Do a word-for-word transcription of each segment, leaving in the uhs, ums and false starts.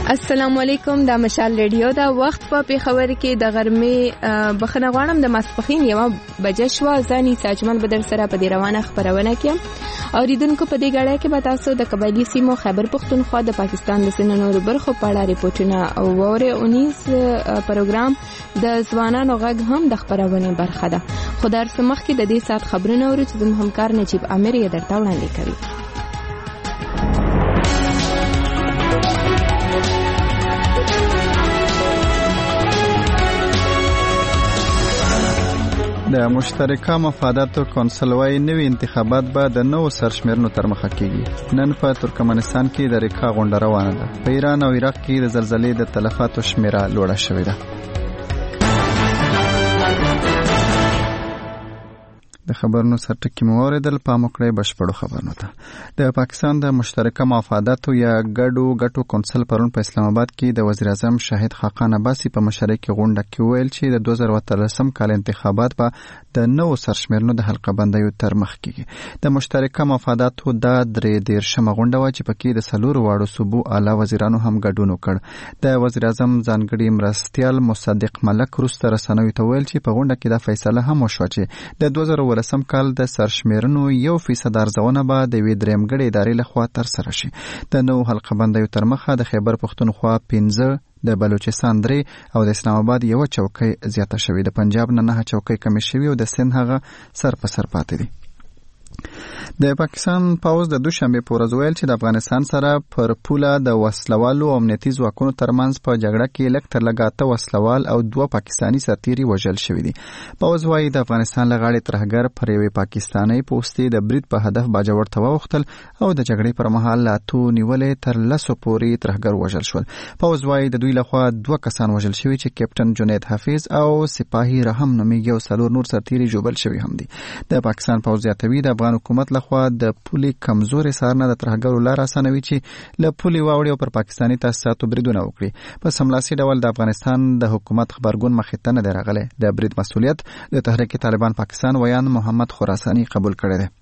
السلام علیکم، دا مشال ریډیو دا وخت په پیښور کې د غرمې بخنه غواړم د ماسپخین یو بجې شو. ځاني ساجمل بدر سره په دې روانه خبرونه کې اوریدونکو په دې غړې کې به تاسو د قبایلی سیمو خیبر پختونخوا د پاکستان د سن نور برخو په اړه ریپورتونه او وره انیس پروګرام د ځوانانو غږ هم د خبرونه برخه ده. خدای سمخ کې د دې سات خبرونه ورته د همکار نجیب امیر یې درته وړاندې کوي. د مشترکه مفاداتو کونسل وايي نوي انتخابات به د نوو سرشمېرنو تر مخه کیږي. نن په ترکمنستان کې د ریکا غونډه روانه ده. په ایران او عراق کې د زلزلې د تلفاتو شمیره لوړه شوې ده. د خبرونو سرټکی مو اوریدل. پام وکړئ بشپړو خبرونو ته. د پاکستان د مشترکه مفاداتو یا ګډو ګټو کونسل پرون په اسلام آباد کې د وزیر اعظم شاهد خاقان عباسي په مشرۍ غونډه کې ویل چې د دوه زره اتلسم کال انتخابات به د نوو سرشمېرنو د حلقه بندیو تر مخ کېږي. د مشترکه مفاداتو د درې دیرشمه غونډه وه چې پکې د څلورو واړو صوبو اعلی وزیرانو هم ګډون وکړ. د وزیر اعظم ځانګړي مرستیال مصدق ملک وروسته رسنیو ته ویل چې په غونډه کې دا فیصله هم وشوه چې د دوه زره لسم کال د سرشمېرنو یو فیصد ارزونه به د یوې درېیمګړې ادارې لخوا ترسره شي. د نوو حلقه بندیو تر مخه د خیبر پختونخوا پنځه، د بلوچستان درې او د اسلام آباد یو چوکۍ زیاته شوې. د پنجاب نه نه چوکۍ کمې شوې او د سند هغه سر په سر پاتې دي. د پاکستان پوز د دوشنبه په ورځ ویل چې د افغانستان سره پر پوله د وسلوالو او امنیتي ځواکونو ترمنځ په جګړه کې لږ تر لږه اته وسلوال او دوه پاکستاني سرتیري وژل شوي دي. پوز وايي د افغانستان له غاړې ترهګر پر یوې پاکستاني پوستې د برید په هدف باجوړ ته واوښتل او د جګړې پر مهال لا تو نیولې تر لسو پورې ترهګر وژل شول. پوز وايي د دوی لخوا دوه کسان وژل شوي چې کیپټن جنید حافظ او سپاهي رحم نومیږي او څلور نور سرتیري ژوبل شوي هم دي. د پاکستان پوز زیاتوي د افغان حکومت لخوا د پولي کمزورې سارنه د ترهګرو لار اسانوي چې له پولي واوړي او پر پاکستاني تاسیساتو بریدونه وکړي. په سملاسي ډول د افغانستان د حکومت خبرګون مخې ته نه دی راغلی. د برید مسؤلیت د تحریک طالبان پاکستان ویان محمد خراساني قبول کړی دی.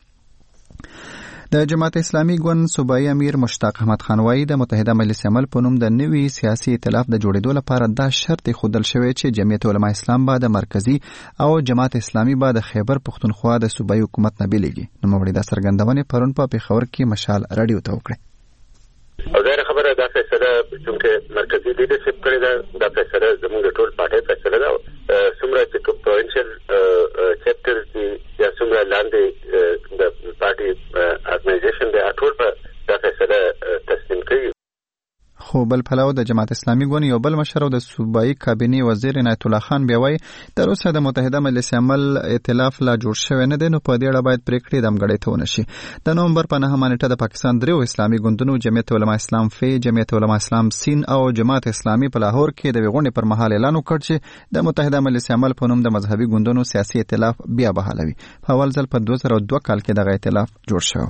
د جماعت اسلامي ګوند صوبایي امیر مشتاق احمد خان وايي د متحده مجلس عمل په نوم د نوي سیاسي ائتلاف د جوړېدو لپاره دا شرط خودل شوی چې جمعیت علما اسلام به د مرکزی او جماعت اسلامي به د خیبر پختونخوا د صوبایي حکومت نه بیلېږي. نو موږ د سرګندونې پرون په پیښور کې مشال رادیو ته وکړه. او دا خبره دا فیصله چې مرکزی لیډرشپ کړی دا د فیصله زموږ ټول پارټي فیصله ده. څومره چې پروینشل چپټر دي یا څومره لاندې د پارټي ارګنایزیشن دی ټول په دا فیصله تسلیم کړي. خو بل پلاو د جماعت اسلامي ګوند یو بل مشر او د صوبایي کابینې وزیر عنایت الله خان بیا وایي تر اوسه د متحده مجلس عمل ائتلاف لا جوړ شوی نه دی. نو په دې اړه باید پریکړې دمګړې ته ونشي. د نومبر په نهمه نیټه د پاکستان دریو اسلامي ګوندونو جمعیت علما اسلام فی، جمعیت علما اسلام سین او جماعت اسلامي په لاهور کې د غونډې پر مهال اعلان وکړ چې د متحده مجلس عمل په نوم د مذهبي ګوندونو سیاسي ائتلاف بیا بحالوي. په اول ځل په دوه زره دوه کال کې دغه ائتلاف جوړ شو.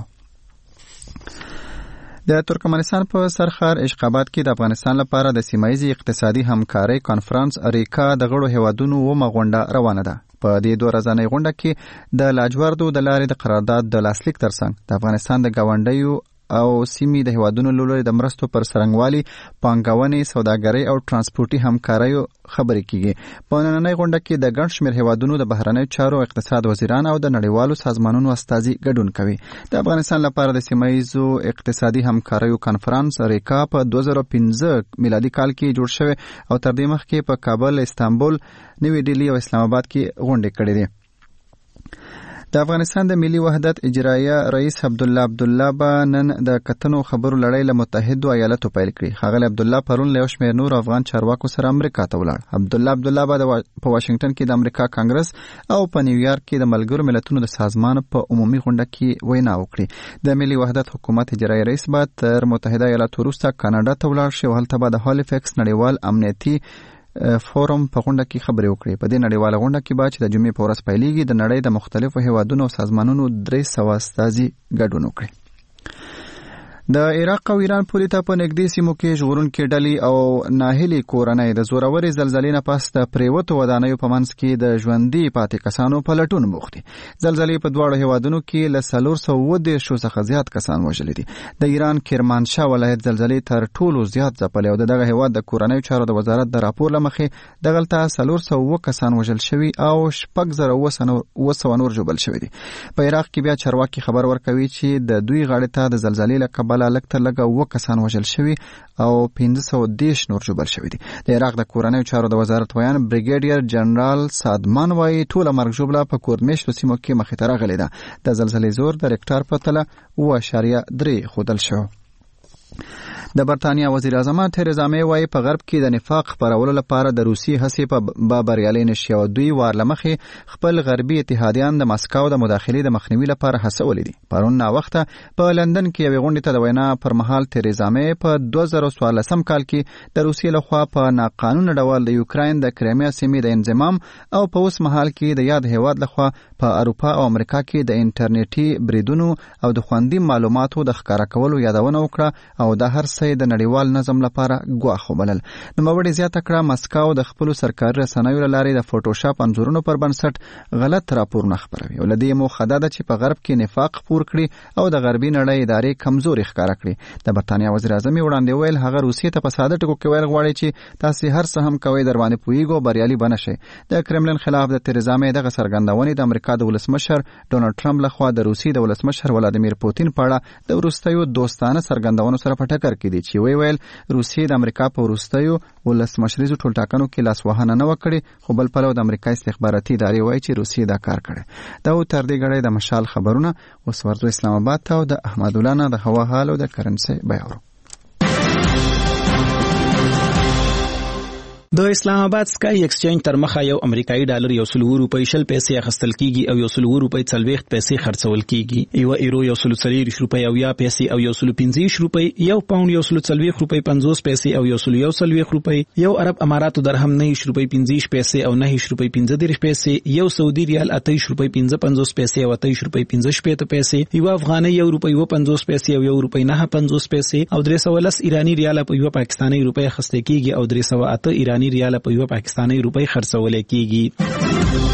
د ترکمنستان په سرخار اشقاباد کې د افغانستان لپاره د سیمایي اقتصادي همکارۍ کانفرنس ریکا د غړو هیوادونو ومه غونډه روانه ده. په دې دوه ورځنۍ غونډه کې د لاجوردو د لارې د قرارداد د لاسلیک ترڅنګ د افغانستان د گاونډیو او سیمې د هیوادونو له لوري د مرستو پر سرنګوالي، پانګونې، سوداګرۍ او ترانسپورتي همکاریو خبرې کیږي. په نننۍ غونډه کې د ګڼ شمېر هیوادونو د بهرنیو چارو اقتصاد وزیران او د نړیوالو سازمانونو استازي ګډون کوي. د افغانستان لپاره د سیمایي اقتصادي همکاریو کانفرنس ریکا په دوه زره پنځه میلادي کال کې جوړ شوی او تر دې مخکې په کابل، استانبول، نوی ډیلی او اسلام آباد کې غونډې کړې دي. د افغانستان د ملي وحدت اجرایه رئیس عبدالله عبدالله به نن د کتنو خبرو لړۍ له متحدو ایالاتو پیل کړي. ښاغلی عبدالله پرون له یو شمېر نور افغان چارواکو سره امریکا ته ولاړ. عبدالله عبدالله به په واشنګټن کې د امریکا کانګرس او په نیویارک کې د ملګرو ملتونو د سازمان په عمومي غونډه کې وینا وکړي. د ملي وحدت حکومت اجرایه رئیس به تر متحده ایالاتو وروسته کاناډا ته ولاړ شي او هلته به د هالیفیکس نړیوال امنیتي فورم په غونډه کې خبرې وکړي. په دې نړیواله غونډه کې به چې د جمعې په ورځ پیلېږي د نړۍ د مختلفو هیوادونو او سازمانونو درې سوه استازي ګډون وکړي. د عراق او ایران پولې ته په نږدې سیمو کې ژغورونکې ډلې او ناهیلي کورنۍ د زورورې زلزلې نه پس د پریوتو ودانیو په منځ کې د ژوندي پاتې کسانو په لټون بوخت دي. زلزلې په دواړو هیوادونو کې له څلور سوه اووه دېرشو څخه زیات کسان وژلي دي. د ایران کرمانشاه ولایت زلزلې تر ټولو زیات ځپلې او دغه هیواد د کورنیو چارو د وزارت د راپور له مخې دغلته څلور سوه اووه کسان وژل شوي او شپږ زره اووه سوه نور ژوبل شوي دي. په عراق کې بیا چارواکي خبر ورکوي چې د دوی غاړې ته د زلزلې له کبله لږ تر لږه اووه کسان وژل شوي او پنځه سوه دېرش نور ژوبل شوي دي. د عراق د کورنیو چارو د وزارت ویان بریګیډیر جنرال سادمان وایي ټوله مرګ ژوبله په کورمېشتو سیمو کې مخې ته راغلې ده. د زلزلې زور د ریکټر په تله اووه اعشاریه درې ښودل شو. د برتانیا وزیر اعظم تریزا می وايي په غرب کې د نفاق خپرولو لپاره د روسي هڅې په بریالي نشي او دوی وار لمخې خپل غربي اتحادیان د مسکو د مداخلې د مخنیوي لپاره هڅولې دي. پرون نا وخته په لندن کې یوې غونډې ته د وینا پر مهال تریزا می په دوه زره څوارلسم کال کې د روسیې لخوا په ناقانونه ډول د یوکراین د کریمیا سیمې د انضمام او په اوس مهال کې د یاد هیواد لخوا په اروپا او امریکا کې د انټرنیټي بریدونو او د خوندي معلوماتو د ښکارا کولو یادونه وکړه او د هر څه د نړیوال نظم لپاره ګواښ وبلل. نوموړي زیاته کړه مسکو د خپلو سرکاري رسنیو له لارې د فوټوشاپ انځورونو پر بنسټ غلط راپورونه خپروي او له دې موخه دا ده چې په غرب کې نفاق خپور کړي او د غربي نړۍ ادارې کمزوري ښکاره کړي. د برتانیا وزیر اعظم وړاندې ویل هغه روسیې ته په ساده ټکو کې ویل غواړي چې تاسو هر څه هم کوئ در باندې پوهیږئ بریالي به نشئ. د کرملین خلاف د تریزا می دغه څرګندونې د امریکا د ولسمشر ډونالډ ټرمپ لخوا د روسیې د ولسمشر ولادیمیر پوتین په اړه د وروستیو دوستانه څرګندونو سره په ټکر کې دي چې وی ویل روسیې د امریکا په وروستیو ولسمشریزو ټولټاکنو کې لاسوهنه نه وکړي خو بل پلو د امریکا استخباراتي ادارې وایي چې روسیې دا کار کړی. دا و تر دې غړې د مشال خبرونه اوس ورځو اسلام آباد ته او د احمد الله نه د هوا حال او د کرنسي بیاورو. د اسلام آباد سکای ایکسچینج تر مخه یو امریکایي ډالر یو سل روپۍ شل پیسې اخیستل کیږي او یو سل روپۍ څلوېښت پیسې خرڅول کیږي. یو ایرو یو سل څلوېښت روپۍ او یا پیسې او یو سل پنځه روپۍ، یو پاوند یو سل څلوېښت روپۍ پنځوس پیسې او یو سل یو څلوېښت روپۍ، یو عرب اماراتو درهم نه روپۍ پنځه پیسې او نه روپۍ پنځه دېرش پیسې، یو سعودي ریال اته روپۍ پنځه پنځوس پیسې او اته روپۍ پنځه شپېته پیسې، یو افغاني یو روپۍ و پنځوس پیسې او یو روپۍ نه پنځوس پیسې او درې سوه لس ایرانی ریال په یو پاکستاني روپۍ اخیستل کیږي او درې سوه اته ایرانی ریال په یو پاکستاني روپۍ خرڅول کیږي.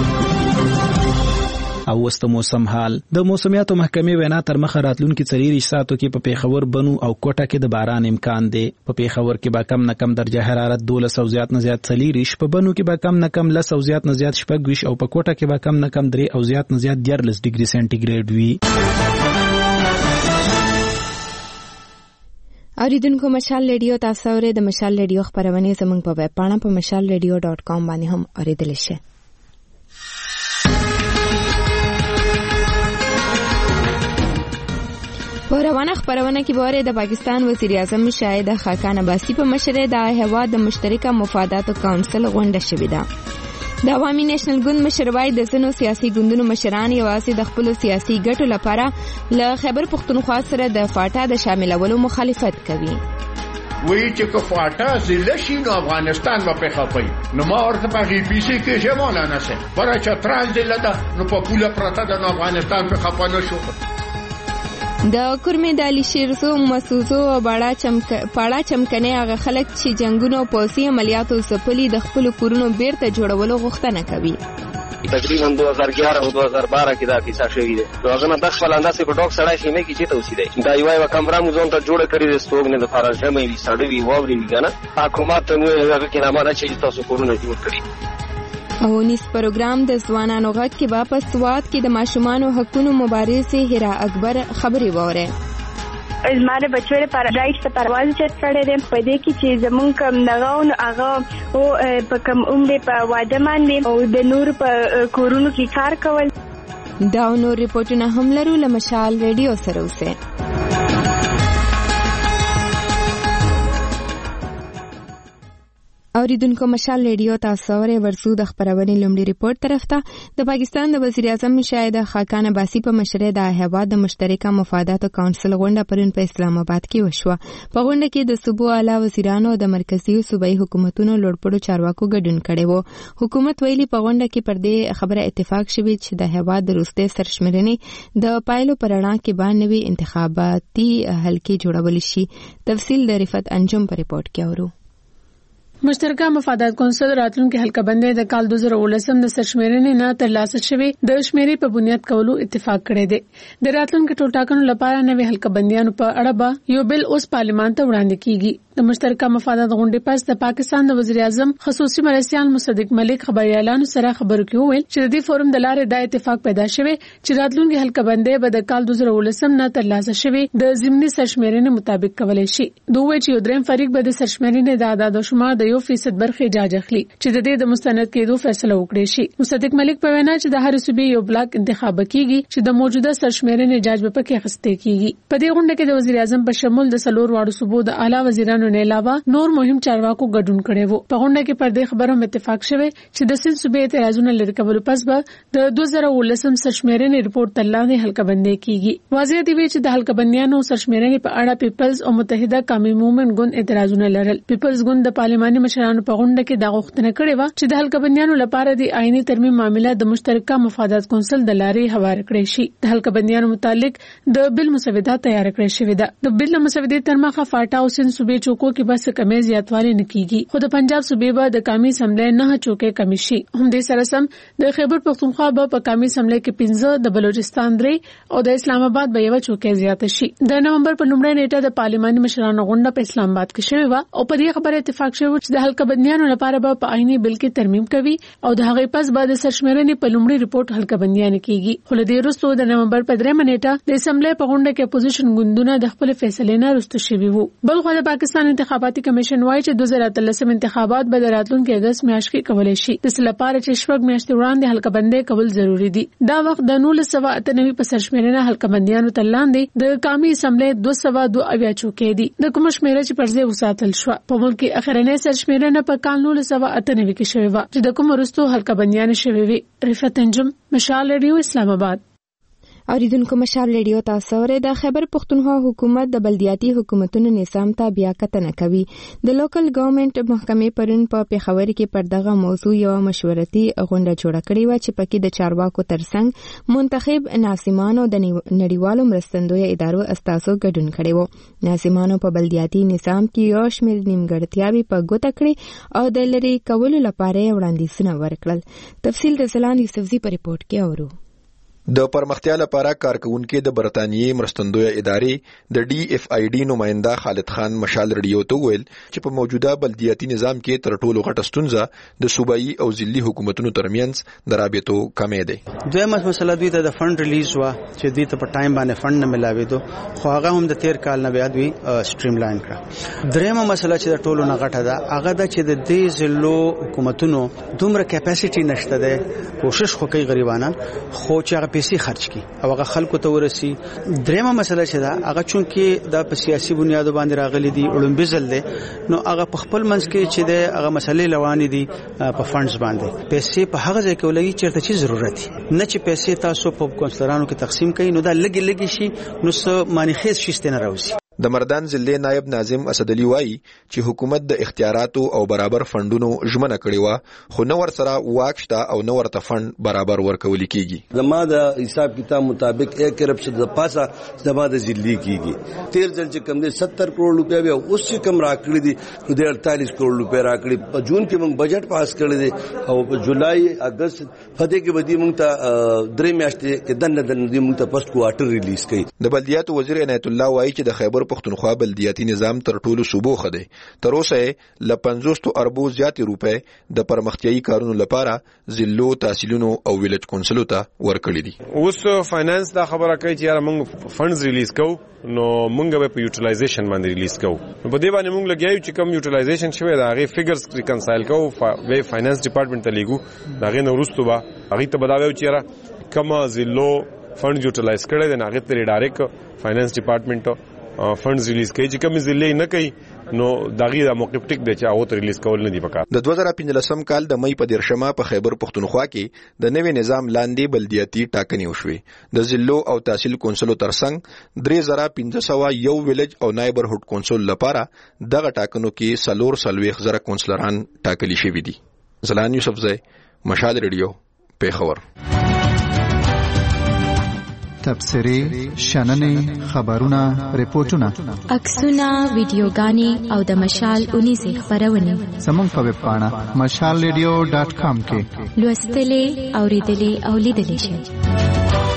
او وست موسم حال. د موسمیاتو محکمې وینا تر مخه راتلونکي څلور ساعتو کې په پیښور، بنو او کوټه کې د باران امکان دی. په پیښور کې به کم نه کم درجه حرارت دولس او زیات نه زیات څلور، په بنو کې به کم نه کم لس او زیات نه زیات شپږ او په کوټه کې به کم نه کم درې او زیات نه زیات دیارلس ډیګري سانتیګریډ وي. اوریدونکو مشال ریډیو تاسو اورئ. د مشال ریډیو خبرونه زموږ په ویب پاڼه په مشال ریډیو ډاٹ کام باندې هم اوریدل شي. په روانه خبرونه کې به د پاکستان وزیر اعظم شاهد خاقان عباسي په مشرۍ د هیواد د مشترکه مفاداتو کونسل غونډه شوې ده. د عوامي نېشنل ګوند مشر وايي د ځینو سیاسي ګوندونو مشران یوازې د خپلو سیاسي ګټو لپاره له خیبر پښتونخوا سره د فاټا د شاملولو مخالفت کوي. وی چې که فاټا ضلع شي نو افغانستان به پې خپوي. نو ما ورته په هغې پیسې کې چې مولانا صاحب بره چترال ضلع ده نو په پوله پرته ده نو افغانستان پې خپه نه شو. د کورمې د علي شیرزو مسوزو او پاړه چمکنې هغه خلک چې جنگونو او پوځي عملیاتو ځپلي د خپلو کورونو بیرته جوړولو غوښتنه کوي. تقریبا دو هزار گیارہ او دو هزار بارہ کې دا کیسه شوې ده. نو هغه نه د خپل اندازې په ډوک سړی خیمې کې چېرته اوسېدی. دا یوه یوه کمره مو ځان ته جوړه کړې ده ستوګنې دپاره ژمی وي ساړه وي واورې وي که نه. حکومت ته مو هغه کې نامه ده چې تاسو کورونه جوړ کړي. او نیس پروګرام د ځوانانو غږ کې به په سوات کې د ماشومانو حقونو مبارزې هیرا اکبر خبرې واورئ. زماره بچو لپاره رایټ ته پرواز چت کړی دی په دې کې چې زمونږ کم دغه نو هغه او په کم عمر په واده باندې او د نور په کورونو کې کار کول. دا نور ریپورتونه هم لرو له مشال ریډیو سره اوسئ. اوریدونکو مشال ریډیو تاسو اورئ ورسو د خبرونې لومړی ریپورت طرف ته د پاکستان د وزیر اعظم شاهد خاقان عباسي په مشرۍ د هیواد د مشترکه مفاداتو کونسل غونډه پرون په اسلام آباد کې وشوه. په غونډه کې د صوبو اعلی وزیرانو او د مرکزی صوبایي حکومتونو لوړپوړو چارواکو ګډون کړی و. حکومت ویلي په غونډه کې پر دې خبره اتفاق شوی چې د هیواد د وروستي سرشمېرنې د پایلو پر اړه کې باندې نوي انتخاباتي حلقې جوړول شي. تفصیل د رفعت انجم په ریپورت کې اورو. مشترکه مفادات کونسل راتلونکي حلقه بندۍ د کال دوه زره ولسم د سرشمېرنې نه ترلاسه شوی د شمیرې په بنیاد کولو اتفاق کړی دی. د راتلونکي ټولټاکنو لپاره نوې حلقه بندیانو په اړه به یو بل اوس پارلمان ته وړاندې کیږي. د مشترکه مفادات غونډې پس د پاکستان د وزیر اعظم خصوصي مرستیال مصدق ملک خبريالانو سره خبرو کې وویل چې د دې فورم د لارې د اتفاق پیدا شوی چې راتلونکي حلقه بندۍ به د کال دوه زره ولسم نه ترلاسه شوی د ضمني سرشمېرنې مطابق کولای شي. دوی چې یو دریم فریق به د سرشمېرنې د اعداد او شمار د یو فیصد برخه جاج اخلي چې د دې د مستند کېدو فیصله وکړي شي. مصدق ملک په وینا چې د هر صوبې یو بلاک انتخاب کیږي چې د موجوده سرشمېرنې جاج په کې اخیستل کیږي. په دې غونډه کې د وزیر اعظم په شمول د سلور واړو صوبو د اعلی وزیرانو نه علاوه نور مهم چارواکو ګډون کړي وو. په غونډه کې پر دې خبرو اتفاق شوی چې د سند صوبې اعتراضونه لري کول پس به د دوه زره ولسم سرشمېرنې ریپورت ترلاندې حلقه بندۍ کیږي. واضح دی چې د حلقه بندیانو سرشمېرنې په اړه پیپلز او متحده قومي موومېنټ ګوند اعتراضونه لرل. پیپلز ګوند د پارلماني مشرانو په غونډه کې دا غوښتنه کړې و چې د حلقه بندیانو لپاره د آئینی ترمیم معاملې د مشترکه مفادات کونسل د لارې هوار کړی شي. د حلقه بندیانو متعلق د بل مسوده تیار کړی شوې ده. د بل مسودې تر مخه فاټا او سند صوبې چوکو کې بس کمی زیاتوالی نه کیږي، خو د پنجاب صوبې به د قومي اسمبلی نه چوکې کمی شي. هم دې سره سم د خیبر پختونخوا به په قومي اسمبلی کې پنځه، د بلوچستان درې او د اسلام آباد به یو چوکې زیاته شي. د نومبر په لومړۍ نیټه د پارلماني مشرانو غونډه په اسلام آباد کې شوې و او په دې خبره اتفاق شوی چې د حلقه بندیانو لپاره به په آئینی بل کې ترمیم کوي او د هغې پس به د سرشمېرنې په لومړي ریپورت حلقه بندیان کیږي. خو له دې وروسته د نومبر په درېیمه نیټه د اسمبلی په غونډه کې اپوزیشن ګوندونه د خپل فیصلې نه رسته شوي وو. بل خو د پاکستان انتخاباتي کمیشن وایي چې دوه زره اتلسم انتخابات به د راتلونکي اگست میاشت کې کولای شي. د څه لپاره چې شپږ میاشتې وړاندې حلقه بندۍ کول ضروری دي. دا وخت د نولس سوه اته نوي په سرشمېرنه حلقه بندیانو ته لاندې د قومي اسمبلی دوه سوه دوه اویا چوکۍ دي. د کومه شمېره چې پر ځای وساتل شوه. په ملک کې اخرنۍ سرشمېرنه په کال نولس سوه اته نوي کې شوې وه چې د کوم وروسته حلقه بندیان شوې وي. رفعت انجم، مشال ریډیو، اسلام آباد. اوریدونکو مشال ریډیو تاسو اورئ. د خیبر پختونخوا حکومت د بلدیاتي حکومتونو نظام ته بیا کتنه کوي. د لوکل ګورنمنت محکمې پرون په پیښور کې پر دغه موضوع یو مشورتي غونډه جوړه کړې و چې پکې د چارواکو ترڅنګ منتخب ناظمانو د نړیوالو مرستندویه ادارو استازو ګډون کړی و. ناظمانو په بلدیاتي نظام کې یو شمېر نیمګړتیاوې په ګوته کړې او د لرې کولو لپاره وړاندیزونه ورکړل. تفصیل د زلان یوسفزي په ریپورت کې اورو. د پرمختیا لپاره کارکونکو د برتانیې مرستندویه ادارې د ډي اف آی ډي نماینده خالد خان مشال ریډیو ته ویل چې په موجوده بلدیاتي نظام کې تر ټولو غټه ستونزه د صوبایي او ځلي حکومتونو ترمنځ د رابطو کمی دی. دویمه مسله دوی ته د فند ریلیز وا چې دوی ته په ټایم باندې فند نه ملاوېدو، خو هغه هم د تیر کال نه بیا دوی سټریم لاین کړه. دریمه مسله چې د ټولو نه غټه ده هغه د چې د دې ځلو حکومتونو دومره کیپاسټي نشته ده، کوشش خو کوي غریبانان خو چې هغه پیسې خرج کی او هغه خلکو ته ورسي. دریمه مسله چې دا هغه چونکې د سیاسي بنیادو باندې راغلي دي اولمبیزل دي، نو هغه په خپل منځ کې چې د هغه مسلې لوانې دي په فندز باندې پیسې په هغه ځای کې ولګي چې ته چی ضرورت نه چې پیسې تاسو په کونسلرانو کې تقسیم کړئ نو دا لګي لګي شي نو څه معنی خیز شي نه راوځي. د مردان ضلع نائب ناظم اسد علي وایي چې حکومت د اختیاراتو او برابر فندونو ژمنه کړې و خو نو ور سره واک شته او نو ورته فند برابر ورکول کیږي. زما د حساب کتاب مطابق ایک ارب سے د پاسه زما د ضلع کیږي تیر ځل چې کم دي ستر کروڑ روپیا بیا اوس چې کم راکړي دي د اړتالیس کروڑ روپیا راکړي. په جون کې موږ بجټ پاس کړی دی او په جولای اگست فدې کې بدی موږ ته درې میاشتې کې دنه دنه موږ ته پست کوارټر ریلیز کړي. د بلدیاتو وزیر عنایت الله وایي چې د خیبر پختونخوا بلدیاتي نظام تر ټولو صوبو خده تر اوسه ل پنځوس اربو زیاتې روپے د پرمختیايي کارونو لپاره ضلعو تحصیلونو او ویلج کونسلو ته ورکړي دي. اوس فاینانس دا خبره کوي چې یاره موږ فندز ریلیز کوو نو موږ به په یوټیلایزیشن باندې ریلیز کوو. نو په دې باندې موږ لګیایو چې کم یوټیلایزیشن شوی دا هغه فګرز ریکنسایل کوو به فاینانس ډپارټمنټ ته لیګو دا غي نو وروسته به هغه ته بداوي چې یاره کم ضلعو فند یوټیلایز کړي د هغه ته ډایرکټ فاینانس ډپارټمنټ فندز ریلیز کوي چې کوم ضلع نه کوي نو دغه د موقف ټیک دی چې هغه ریلیز کول نه دی پکار. د دوه زره پنځلسم کال د مې په دیرشمه په خیبر پښتونخوا کې د نوي نظام لاندې بلدیاتي ټاکنې وشوې. د ضلعو او تحصیل کونسلو ترڅنګ درې زره پنځه سوه یو ویلج او نایبرهوډ کونسل لپاره دغه ټاکنو کې سلور سلويخ زره کونسلران ټاکلي شوي دي. زلان یوسفزی، مشال ریډیو، پیښور. تبصرې، شننې، خبرونه، ریپورتونه، عکسونه، ویډیوګانې او د مشال اونیزې خبرونه زموږ په ویب پاڼه مشال ریډیو ډاټ کام کې لوستلې، اوریدلې او لیدلې شئ.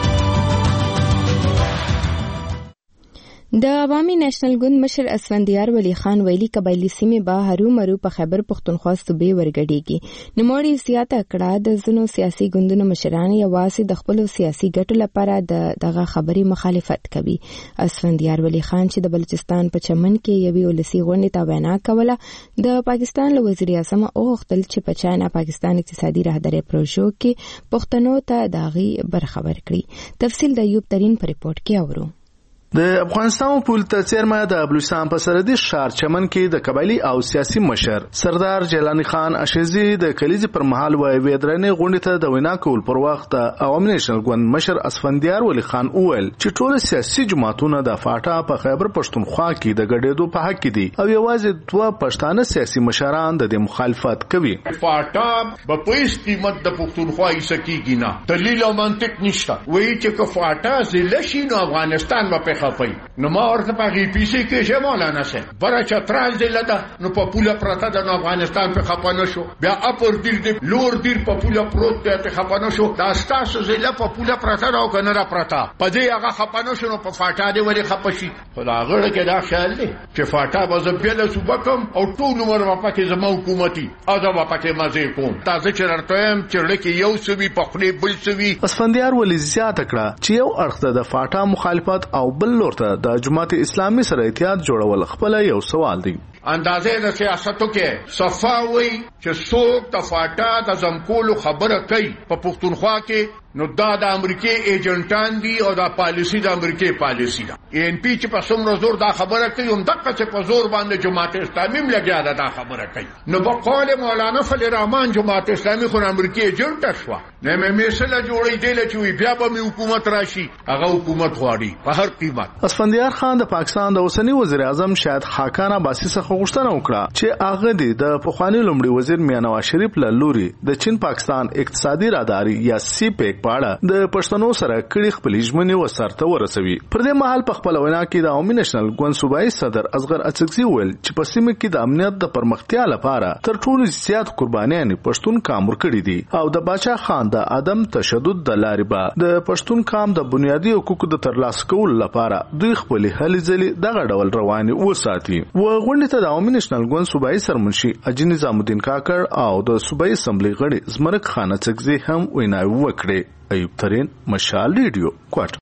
د عوامي نېشنل ګوند مشر اسفندیار ولی خان ویلي قبایلی سیمې به هرو مرو په خیبر پښتونخوا صوبې ورګډېږي. نوموړي زیاته کړه د ځینو سیاسي ګوندونو مشران یوازې د خپلو سیاسي ګټو لپاره د دغه خبرې مخالفت کوي. اسفندیار ولی خان چې د بلوچستان په چمن کې یوې ولسي غونډې ته وینا کوله، د پاکستان له وزیر اعظم وغوښتل چې په چاینا پاکستان اقتصادي راهداري پروژو کې پښتنو ته داغي برخه ورکړي. تفصیل د ایوب ترین په ریپورت کې اورو. د افغانستان پول ته چیرمه د بلوچستان په سرحدي ښار چمن کې د قبایلی او سیاسي مشر سردار جیلانی خان اشیزی د کلیزي پر مهال وای ویدرنې غونډې ته د وینا کول پر وخت عوامي نېشنل ګوند مشر اسفندیار ولی خان وویل چې ټول سیاسي جماعتونه د فاټا په خیبر پښتونخوا کې د ګډېدو په حق دي او یوازې دوه پښتانه سیاسي مشران د دې مخالفت کوي. فاټا په پیس قیمت د پښتونخوا یې سکیږي نه، دلیل او منطق نشته. وایي چې که فاټا ضلع شي نو افغانستان به خپي. نو ما ورته په غي پی سي کې چې مولانا سه برا چترال دی لدا نو په پوله پرته د افغانستان په خپانه شو، بیا اپر دیر دی لور دیر په پوله پروت دی په خپانه شو. دا ستاسو زله په پوله پرته او کنه را پرته په دې هغه خپانه شو نو په فاټا دی وری خپشي. خدا غړ کې دا خیال دی چې فاټا به زبېله صوبکم او ټول عمر په پکې زمو حکومتي اځه په پکې مزه کوم. تاسو چې راتم چې لکه یو سوي په خپل بل سوي. اسفندیار ولی زیاته کړه چې یو اړخ د فاټا مخالفت او بل لورته د جماعت اسلامي سره اتحاد جوړول خپل یو سوال دی. اندازې د سیاستو کې صفاوي چې څوک د فاټا د زمکولو خبره کوي په پښتونخوا کې نو دا د امریکای ایجنټان دي او دا پالیسی د امریکای پالیسی ده. ان پی چې په څومره زور دا خبره کوي هم دغه چې په زور باندې جماعت اسلامي لګیا ده دا خبره کوي. نو په قول مولانا فضل الرحمن جماعت اسلامي خو امریکای ایجنټ شو نه مې مثلا جوړې دی چې بیا به حکومت راشي، هغه حکومت غواړي په هر قیمت. اسفندیار خان د پاکستان د اوسنی وزیر اعظم شاهد خاقان عباسي څخه غوښتنه وکړه چې هغه د پخوانی لومړي وزیر میاں نواز شریف له لوري د چین پاکستان اقتصادي راهداري یا سی پیک پاړه د پښتنو سره کړي خپل ژمنې وسارته ورسوي. پر دې مهال په خپل وینا کې د عوامي نېشنل ګوند صوبایي صدر اصغر اڅکزي ویل چې په سیمه کې د امنیت د پرمختیا لپاره تر ټولو زیات قربانیان پښتون قام ورکړي دي او د باچا خان د عدم تشدد د لارې به د پښتون قام د بنیادي حقوقو د ترلاسه کولو لپاره دوی خپل هلې ځلې دغه ډول رواني وساتي. و غونډې ته د عوامي نېشنل ګوند صوبایي سرمنشي اجي نظام الدین کاکړ او د صوبایي اسمبلی غړي زمرک خان اڅکزي هم ویناوي وکړې. ایوب ترین، مشال ریډیو، کوټ.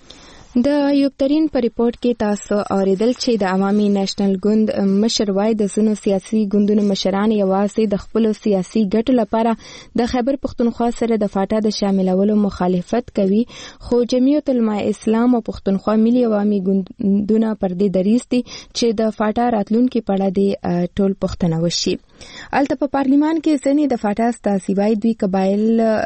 د ایوب ترین په ریپورت کې تاسو اوریدل چې د عوامي نېشنل ګوند مشر وای د زونو سیاسي ګوندونو مشران یوازې د خپل سیاسي ګټو لپاره د خیبر پښتونخوا سره د فاټا د شاملولو مخالفت کوي، خو جمعیت العلماء اسلام او پښتونخوا ملي عوامي ګوندونه پر دې دریځ دي چې د فاټا راتلونکي په اړه د ټول پښتنه وشي. الته په پارلیمان کې ځنې د فاټا استازي وای دوی قبایل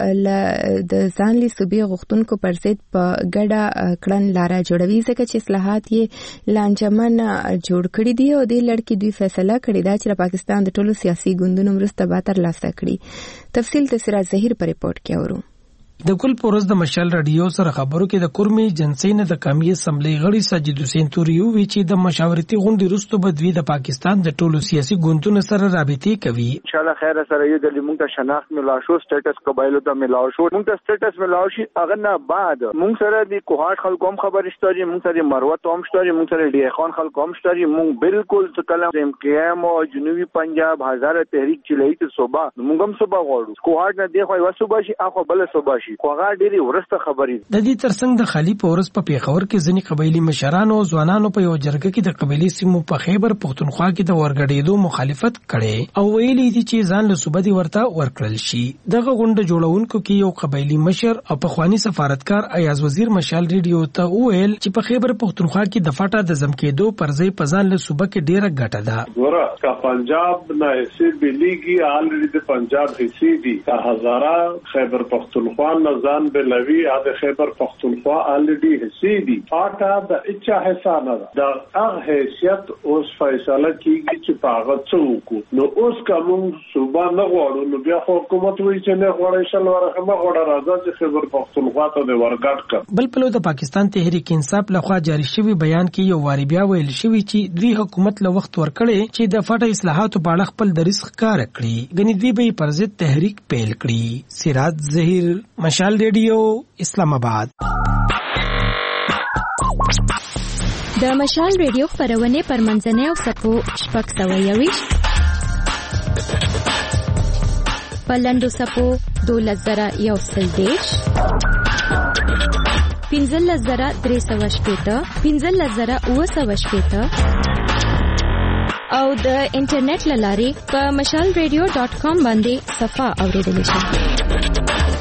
د ځانلي صوبې غوښتونکو پر ضد په ګډه کړن لاره جوړوي ځکه چې اصلاحات یې لانجمن جوړ کړي دي او د لړ کې دوی فیصله کړې ده چې پاکستان د ټولو سیاسي ګوندونو مرسته به ترلاسه کړي. تفصیل د سراج ظهیر په ریپورت کې اورو. د کل پورز د مشال رادیو سره خبرو کې د کورمي جنسین د قومي اسمبلی غړي ساجد حسین توریو وی چې د مشاورتي غونډې وروسته بدوی د پاکستان د ټولو سیاسي ګوندونو سره رابطې کوي. ان شاء الله خیر سره یو د موږ ته شناخت ملا شو، سټیټس قبایلو ته ملا شو، موږ ته سټیټس ملا شي. اغه نه بعد موږ سره د کوهاټ خلکو هم خبر شتوري، موږ سره مروت هم شتوري، موږ سره ډی خان خلکو هم شتوري. موږ بالکل څه کلم ایم کې ام او جنوبي پنجاب هزار تحریک چلایي ته صوبه موږ هم صوبه غواړو. کوهاټ نه دی خو یو صوبه شي اخو بل صوبه شي. شي خو هغه ډېری ورسته خبرې د دې ترڅنګ د خالی پورس په پیښور کې ځینې قبایلی مشرانو او ځوانانو په یو جرګه کې د قبایلی سیمو په خیبر پختونخوا کې د ورګډېدو مخالفت کړي او ویلي دي چې ځان له صوبې دی ورته ورکړل شي. دغه غونډه جوړونکو کې یو قبایلی مشر او پخوانی سفارتکار ایاز وزیر مشال ریډیو ته وویل چې په خیبر پختونخوا کې د فاټا د زم کېدو پر ځای په ځان له صوبې کې ډېره ګټه ده. ورا کا پنجاب نه حصے بلیږي آلریډي د پنجاب حصے دي کا هزاره خیبر پختونخوا نه ځان بلوي د خیبر پختونخوا آلریډي حصے دي. فاټا د اچا حصہ نه ده د هغه حیثیت اوس فیصله کیږي چې پاغه څوک نو اوس کوم صوبه نه غواړو نو بیا حکومت وایي چې نه غواړي شل ورخه ما غواړه راځي چې خیبر پختونخوا ته د ورګټ کړ. بل په د پاکستان تحریک انصاف لخوا جاری شوی بیان کې یو واری بیا ویل شوی چې دوی حکومت له وخت ورکړي چې د فاټا اصلاحاتو په اړه خپل دریځ ښکار کړي غنی دوی به پر ضد تحریک پیل کړي. سراج ظهیر مشال ریډیو اسلام آباد. د مشال ریډیو خبرونه پر منځنۍ او سپو شپږ سوه یویشت پلندو سپو دولس زره یو سل دېرش پنځلس زره درې سوه شپېته پنځلس زره اووه سوه شپېته او د انټرنیټ له لارې په مشال ریډیو ډاټ کام باندې صفحه اوریدلی شئ.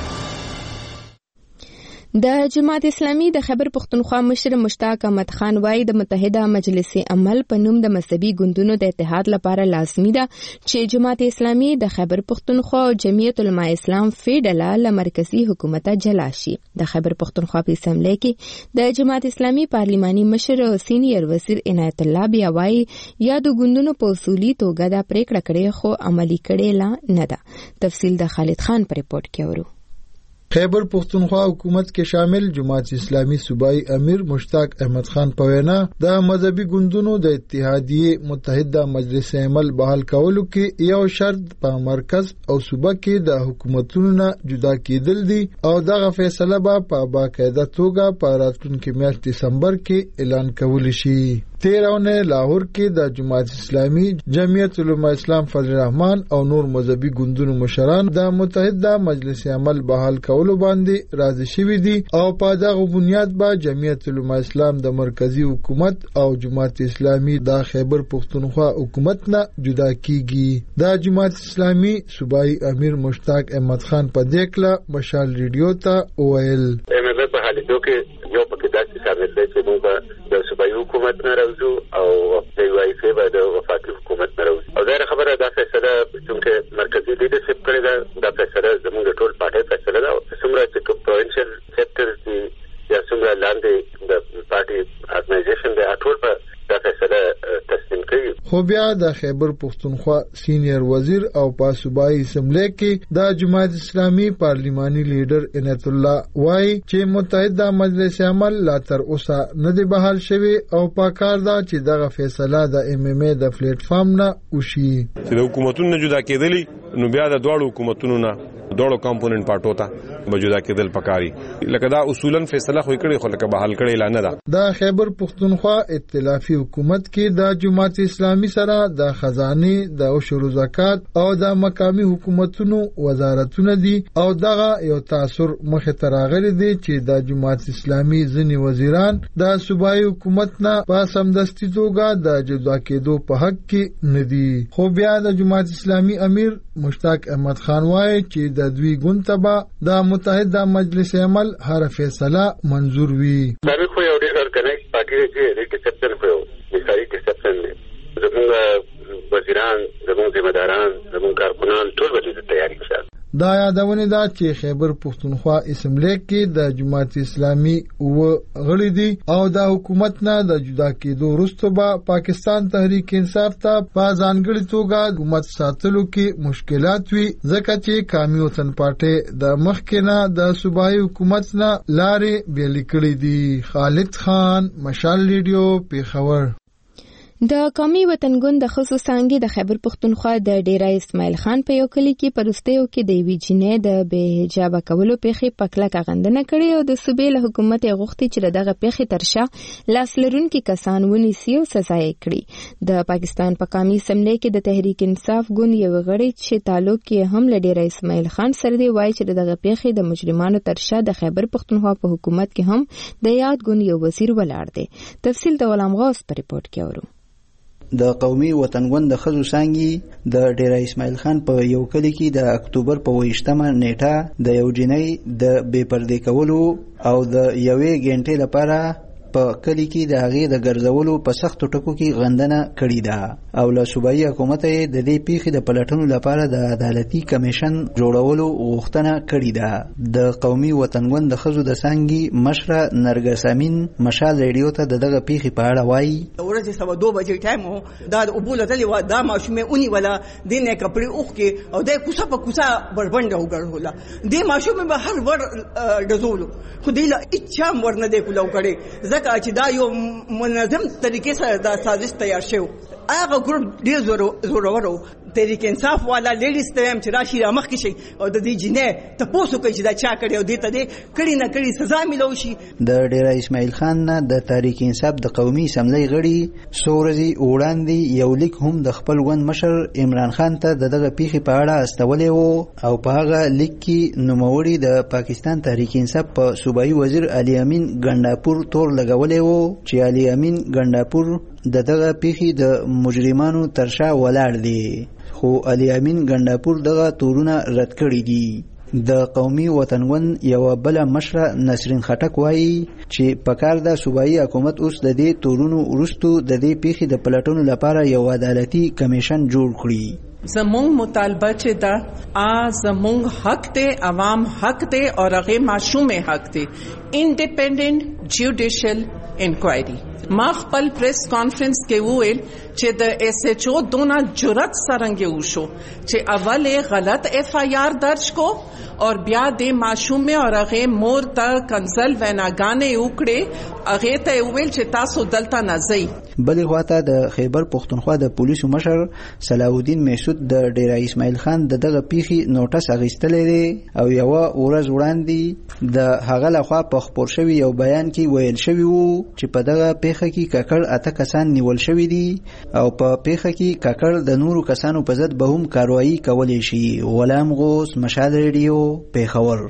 د جماعت اسلامي د خیبر پختونخوا مشر مشتاق احمد خان وايي د متحده مجلس عمل په نوم د مذهبي ګوندونو د اتحاد لپاره لازمي ده چې جماعت اسلامي د خیبر پختونخوا او جمعیت علماء اسلام فیډلا له مرکزی حکومت جلا شي. د خیبر پختونخوا په اسمبلی کې د جماعت اسلامي پارلماني مشر او سینیئر وزیر عنایت الله بیا وايي یا د ګوندونو په اصولي توګه دا پریکړه کړې خو عملی کړې لا نه ده. تفصیل د خالد خان په ریپورت کې اورو. خیبر پختونخوا حکومت کې شامل جماعت اسلامي صوبائی امیر مشتاق احمد خان په وینا د مذهبي ګوندونو د اتحادیې متحده مجلس عمل بحال کولو کې یو شرط په مرکز او صوبه کې د حکومتونو نه جدا کېدل دي او دغه فیصله به په باقاعده توګه په راتلونکي میاشت دسمبر کې اعلان کول شي. تیرونه لاهور کې د جماعت اسلامي جمعیت علماء اسلام فضل الرحمن او نور مذهبي ګوندونو مشران د متحده مجلس عمل بحال کولو باندې راضي شوي دي او په دغه بنیاد به جمعیت علماء اسلام د مرکزی حکومت او جماعت اسلامي د خیبر پختونخوا حکومت نه جدا کیږي. د جماعت اسلامي صوبائی امیر مشتاق احمد خان په دېکله مشال ریډیو ته وویل په حالتو کې یو پکې داسې شامل دی چې موږ د صوبایي حکومت نه راوځو او د یو آی سی به د وفاقي حکومت نه راوځو او ظاهره خبره دا فیصله چې مرکزي لیډرشپ کړې ده دا فیصله زموږ ټول پارټۍ فیصله ده. څومره چې پروینشل سیکټرز دي یا څومره لاندې د پارټي ارګنایزیشن دی ټول به دا فیصله تسلیم کړي. خو بیا د خیبر پختونخوا سینیئر وزیر او په صوبایي اسمبلی کې د جماعت اسلامي پارلماني لیډر عنایت الله وايي چې متحده مجلس عمل لا تر اوسه نه دی بحال شوی او په کار ده چې دغه فیصله د ایم ایم ای د پلیټ فارم نه وشي. چې د حکومتونو نه جدا کېدلی نو بیا د دوړو حکومتونو نه دوړو کمپوننت پارټو ته موجوده کېدل پکاري لکه دا اصولا فیصله خو کړي خو لکه بحال کړي لا نه ده. د خیبر پختونخوا ائتلافي حکومت کې د جماعت اسلامي سره د خزانه د عشر زکات او د مقامی حکومتونو وزارتونه دي او دغه یو تاثر مخه تراغلي دي چې د جماعت اسلامي ځنی وزیران د صوبایي حکومت نه په سمدستي توګه د جدا کېدو په حق کې ندي. خو بیا د جماعت اسلامي امیر مشتاق احمد خان وايي چې د دوی ګوندتبا د متحده مجلس عمل هر فیصله منظور وي. دا خو یو ډیر ارګنایز پارټي دی چې ریسپشن خو مثالي ریسپشن دی. زموږ وزیران زموږ ذمہ داران زموږ کارکونان ټول به د تیاری ښه. دا یادونه ده چې خیبر پختونخوا اسمبلی کې د جماعت اسلامي و غړي دي او د حکومت نه د جدا کېدو وروسته به پاکستان تحریک انصاف ته په ځانګړي توګه حکومت ساتلو کې مشکلات وي ځکه چې قومي وطن پارټي د مخکې نه د صوبایي حکومت نه لارې بیل کړې دي. خالد خان مشال ریډیو پیښور. د قومي وطنګوند د خصوص څانګې د خیبر پښتونخوا د ډیرا اسماعیل خان په یو کلی کې پرستیو کې د وی جنې د بے حجاب کولو پیخي پکله کاغندنه کړي او د صوبې له حکومت غوښتي چې دغه پیخي ترشا لاس لرونکي کسان ونیسي او سزا یې کړي. د پاکستان په قومي اسمبلی کې د تحریک انصاف ګوند یو غړي چې تعلق یې هم له ډیرا اسماعیل خان سره دی وایي چې دغه پیخي د مجرمانو ترشا د خیبر پښتونخوا په حکومت کې هم د یاد ګوند یو وزیر ولاړ دی. تفصیل د غلام غوث په ریپورت کې اورو. د قومي وطنګوند د خزو څانګې د ډیرا اسماعیل خان په یو کلی کې د اکتوبر په ویشتمه نیټه د یو جنۍ د بے پردې کولو او د یوې غنټې لپاره په کلی کې د هغې د ګرځولو په سختو ټکو کې غندنه کړې ده او له صوبایي حکومت یې د دې پیښې د پلټنو لپاره د عدالتي کمیشن جوړولو غوښتنه کړې ده. د قومي وطنګوند د ښځو د څانګې مشره نرګس امین مشال ریډیو ته د دغه پیښې په اړه وایي. ورځې سوا دوه بجې ټایم و، دا د اوبو لتلې وه، دا ماشومې ونیوله، دې نه یې کپړې اوښکې او دا یې کوڅه په کوڅه بربنډه وګرځوله. دې ماشومې به هر ور ډزولو خو دې له هېچا هم ور نه دی کولاو کړی ځکه چې دا یو منظم طریقې سره دا سازش تیار شوی. هغه ګروپ ډېر زورور و، تحریک انصاف والا لیډیز ته وایم چې راشي رامخکې شي او د دې جنۍ تپوس وکړي چې دا چا کړی او دې ته دې کړي نه کړي سزا میلاو شي. د ډیرا اسماعیل خان نه د تحریک انصاف د قومي اسمبلی غړي څو ورځې وړاندې یو لیک هم د خپل ګوند مشر عمران خان ته د دغه پیښې په اړه استولی و او په هغه لیک کې نوموړي د پاکستان تحریک انصاف په صوبایي وزیر علي امین ګنډاپور تور لګولی و چې علي امین ګنډاپور د دغه پیښې د مجرمانو ترشا ولاړ دی، خو علي امین ګنډاپور دغه تورونه رد کړي دي. د قومي وطنګوند یو بل مشره نسرین خټک وایي چې پکار د صوبایي حکومت اوس د دې تورونو وروستو د دې پیښې د پلټنو لپاره یو عدالتي کمیشن جوړ کړي. زمونږ مطالبه چې دا ا زمونږ حق دی، عوام حق دی او هغه معصوم حق دی. انډیپندنٹ جوډیشل انکوائری. ما خپل پریس کانفرنس کې وویل چې د ایس ایچ او دونه جرأت سرنګ وشو چې اول غلط ایف آئی آر درج کو اور بیا د معصوم اور هغه مور ته کنزل وناګانې وکړي، هغه ته ویل چې تاسو دلته نه ځئ. بلې خواته د خیبر پښتونخوا د پولیسو مشر صلاح الدین محسود د ډیرا اسماعیل خان د دغه پیښې نوټس اخیستلی دی او یوه ورځ وړاندې د هغه لخوا په خپور شوي یو بیان کې ویل شوي وو چې په دغه پیښه کې ککړ اته کسان نیول شوي دي او په پیښه کې ککړ د نورو کسانو په ضد به هم کاروایی کولی شي. غلام غوث، مشال ریډیو، پیښور.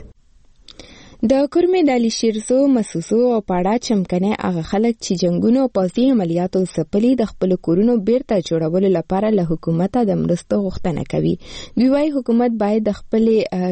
د کورمې د علي شیرزو مسوسو او پاړه چمکنه هغه خلک چې جنگونو او پوځي عملیاتو څپلي د خپل کورونو بیرته جوړولو لپاره له حکومته د مرستو غوښتنه کوي. دوی وايي حکومت باید د خپل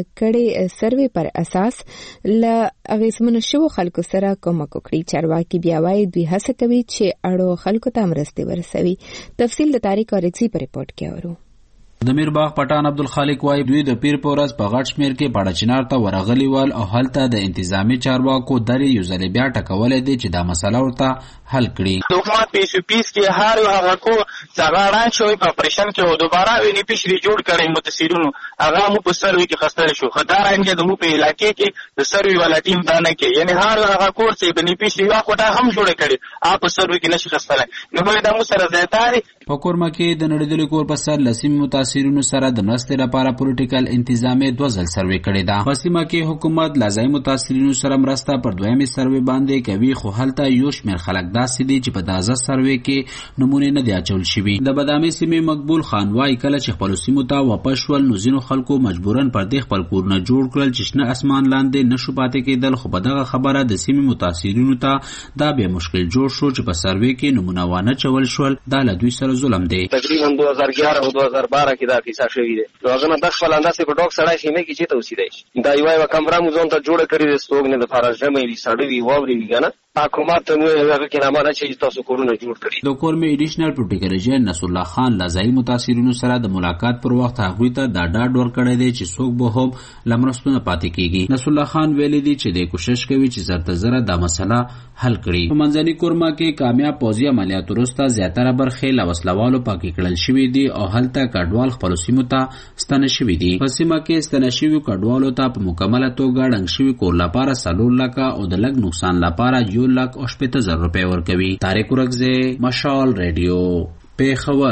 کړي سروې پر اساس له اغیزمنو شوو خلکو سره کومک وکړي. چارواکي بیا وايي دوی هڅه کوي چې اړو خلکو ته مرستې ورسوي. تفصیل د تاریخ اورکسي په ریپورت کې اورو. د میرباغ پټان عبدالخالق وای دوی د پیر پورز په غټ شمیر کې پاړچنار ته ورغلی ول او هلته د انتظامی چارواکو درې یو ځل بیا ټکولې دي چې دا مسله ورته حل کړي. حکومت پیسو پیس کې هر یو هغه کو څنګه شوی په اپریشن کې دوباره ویني پیشري جوړ کړي متسیرونو هغه مو په سروي کې خستل شو خدای رنګ د مو په علاقې کې د سروي ولا ټیم دانه کې یعنی هر هغه کور چې بني پیشري واخوټه هم جوړ کړي اپ سروي کې نشي خستل نو موږ د مو سره زیاتاري په کورما کې د نړیدل کور په سر لسیم متاثرینو سره د مرستې لپاره پولیټیکل انتظامی دوه ځل سروي کړی دا. په سیمه کې حکومت لازمي متاثرینو سره مرسته پر دویمه سروي باندې کوي خو هلته یو شمېر خلک داسې دي چې په دازه سروي کې نمونه نه دی اچول شوی. د بادامي سیمې مقبول خان وايي کله چې خپل سیمو ته واپس شول نو ځینو خلکو مجبورن پر دې خپل کورونه جوړ کړل چې شنه اسمان لاندې نشو پاتې کېدل خو په دغه خبره د سیمې متاثرینو ته دا به مشکل جوړ شو چې په سروي کې نمونه وانه چول شول دا له دوی سره ظلم دی. تقریبا دو هزار گیارہ او دو هزار بارہ کې دا کیسه شوې ده. نو هغه نه د خپل اندازې په ډاک سړی خیمه کې چې ته اوسېدی دا یو یو کمره مو ځون ته جوړ کړی د ستوګ نه د فارج جمع وی سړی ووري کنه حکومت نو هغه کې نامه نه چې تاسو کورونه جوړ کړی. د کورمې ایډیشنل پروټیکر ایجنټ نصر الله خان لازمي متاثرینو سره د ملاقات پر وخت هغه ته دا ډاډ ورکړی دی چې څوک به هم لمرستونه پاتې کیږي. نصر الله خان ویلي دی چې د کوشش کوي چې زرته زره دا مسله حل کړي. په منځني کورما کې کامیاب پوځي عملیات وروسته زیاتره برخې له وسلوالو پاکې کړل شوې دي او هلته کډوال خپل سیمو ته ستنه شوي دي. په سیمه کې ستنه شوي کډوالو ته په مکمله توګه ډنګ شوي کور لپاره څلور لکه او د لږ نقصان لپاره یو یو لک او شپېته زره روپۍ ورکوي. طارق ورکزی، مشال ریډیو، پیښور.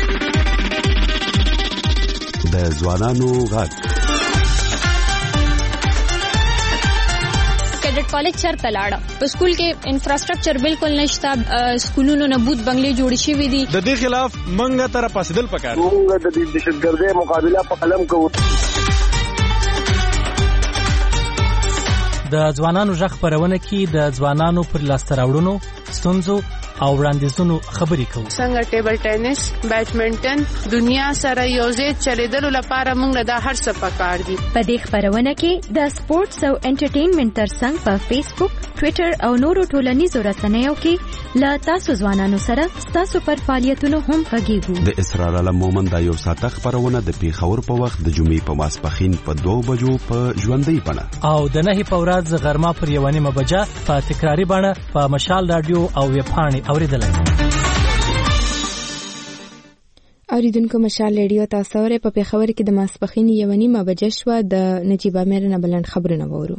د ځوانانو غږ کیډټ کالج چرته لاړه. په سکول کې انفراستراکچر بالکل نشته، سکولونو نه بوت بنگلې جوړ شوې دي. د دې خلاف منګه تر پاسدل پکار. موږ د دهشتګردۍ مقابله په قلم کوو. د ځوانانو غږ خپرونه کې د ځوانانو پر لاسته راوړنو، ستونزو او وړاندیزونو خبرې کوو. څنګه ټیبل ټینس، بیډمنټن دنیا سره یوځای چلیدلو لپاره موږ له دا هر څه پکار دي. په دې خبرونه کې د سپورتس او انټرټینمنټ ترڅنګ په فیسبوک، ټوئیټر او نورو ټولنیزو رسنیو کې له تاسو ځوانانو سره تاسو پر فعالیتونو هم غږیږو. د اسرار علم مومن دا یو ساعته خبرونه د پیښور په وخت د جمعې په ماسپښین په دوه بجو په ژوندۍ بڼه او د نهي په ورځ غرمه پر یوه نیمه بجه په تکراري بڼه په مشال رادیو او ویبپاڼې اوریدلای. اوریدونکو مشال ریډیو تاسو ورې په پیښور کې د ماسپښین یوه نیمه بجه شوه. د نجیب امیر نه بلند خبرونه وورو.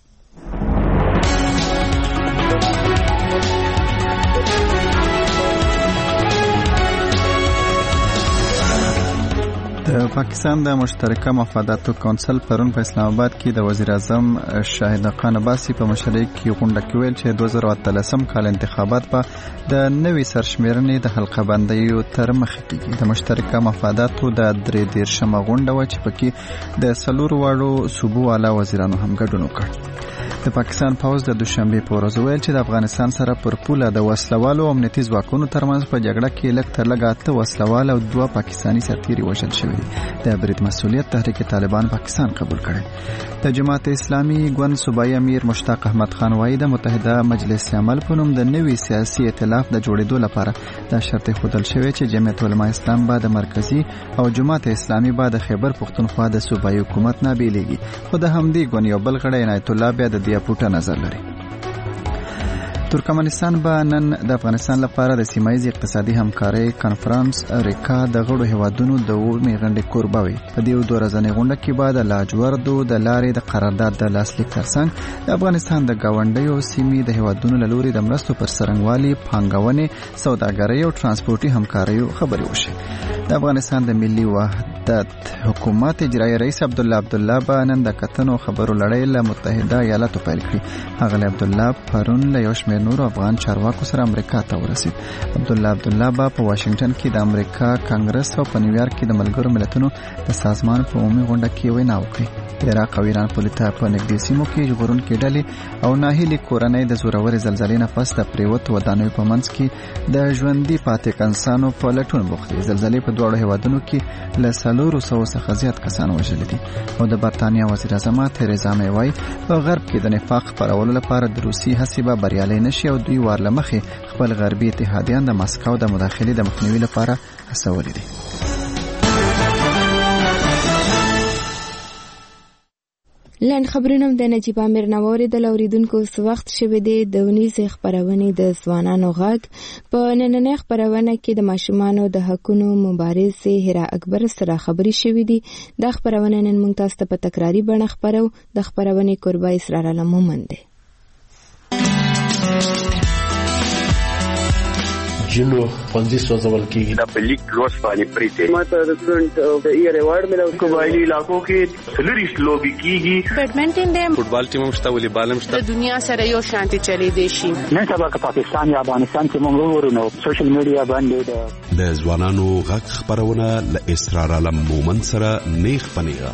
د پاکستان د مشترکه مفاداتو کونسل پرون په اسلام آباد کې د وزیر اعظم شاهد خان عباسي په مشرۍ کې غونډه کې ویل چې دوه زره اتلسم کال انتخابات په د نوي سرشمېرنې د حلقه بندیو تر مخه کېږي. د مشترکه مفاداتو د درې دیرشمه غونډه وه چې پکې د څلورو واړو صوبو اعلی وزیرانو هم ګډون وکړ. د پاکستان پوځ د دوشنبه په ورځ ویل چې د افغانستان سره پر پوله د وسلوالو او امنیتي ځواکونو ترمنځ په جګړه کې لږ تر لږه اته وسلوال او دوه پاکستاني سرتیري وژل شوي دي. د برید مسؤلیت تحریک طالبان پاکستان قبول کړي. د جماعت اسلامي ګوند صوبایي امیر مشتاق احمد خان وایي د متحده مجلس عمل په نوم د نوي سیاسي ائتلاف د جوړېدو لپاره دا شرط ایښودل شوی چې جمعیت علما اسلام به د مرکزي او جماعت اسلامي به د خیبر پښتونخوا د صوبایي حکومت نه بیلیږي. خو د همدې ګوند یو بل غړی عنایت الله بیا د دې پټه نظر لري. ترکمنستان به نن د افغانستان لپاره د سیمایي اقتصادي همکارۍ کانفرنس ریکا د غړو هیوادونو د اومې غونډې کوربه وي. په دې دوه ورځنۍ غونډه کې به د لاجوردو د لارې د قرارداد د لاسلیک ترڅنګ د افغانستان د ګاونډیو سیمې د هیوادونو له لوري د مرستو پر څرنګوالي، پانګونې، سوداګرۍ او ترانسپورتي همکاریو خبرې وشي. د افغانستان د ملي وحدت حکومت اجرایي رئیس عبدالله عبدالله به نن د کتنو خبرو لړۍ له متحده ایالاتو پیل کړي. ښاغلی عبدالله پرون له یو شمېر نورو افغان چارواکو سره امریکا ته ورسید. عبدالله عبدالله به په واشنگټن کې د امریکا کانګرس او په نیویارک کې د ملګرو ملتونو د سازمان په عمومي غونډه کې وینا وکړي. د عراق او ایران پولیسو په نږدې سیمو کې ژغورونکي ډلې او ناهیلې کورنۍ د زورورې زلزلې نه پس د پریوتو ودانیو په منځ کې د ژوندي پاتې انسانو په لټون بوخت دي. زلزلې په دواړو هیوادونو کې له څلورو سوو څخه زیات کسان وژلي دي. او د برتانیا وزیر اعظم تریزا مې وایي په غرب کې د نفاق خپرولو لپاره د روسي هڅې به بریالۍ نشي او دوی وار له مخې خپل غربي اتحادیان د مسکو د مداخلې د مخنیوي لپاره هڅولي دي. لاند خبرونه د نجیب امیر نووري د اوریدونکو اوس وخت شوه دی د ونیزې خبرونه د ځوانانو غږ. په نننۍ خبرونه کې د ماشومانو د حقوقو مبارز هرا اکبر سره خبري شوې دي. د خبرونه نن موږ تاسو ته په تکراری بڼه خبرو. د خبرونه قربا اسرار علم مومن دی. جنو پنځه سوځول کېږي د پلیک روز باندې پریته ماته رسټورانټ د ایئر ایوارډ ملو قبایلی علاقو کې سلریش لوبي کېږي. بیډمنټن دی، فوټبال ټیم هم شته، والیبال هم شته. د دنیا سره یو شانتي چلی دی شي. نن سبا که پاکستان یا افغانستان کې موږ ورونو سوشل میډیا باندې د ځوانانو غږ خبرونه ل اسرار علم مومن سره نیخ پنیغه.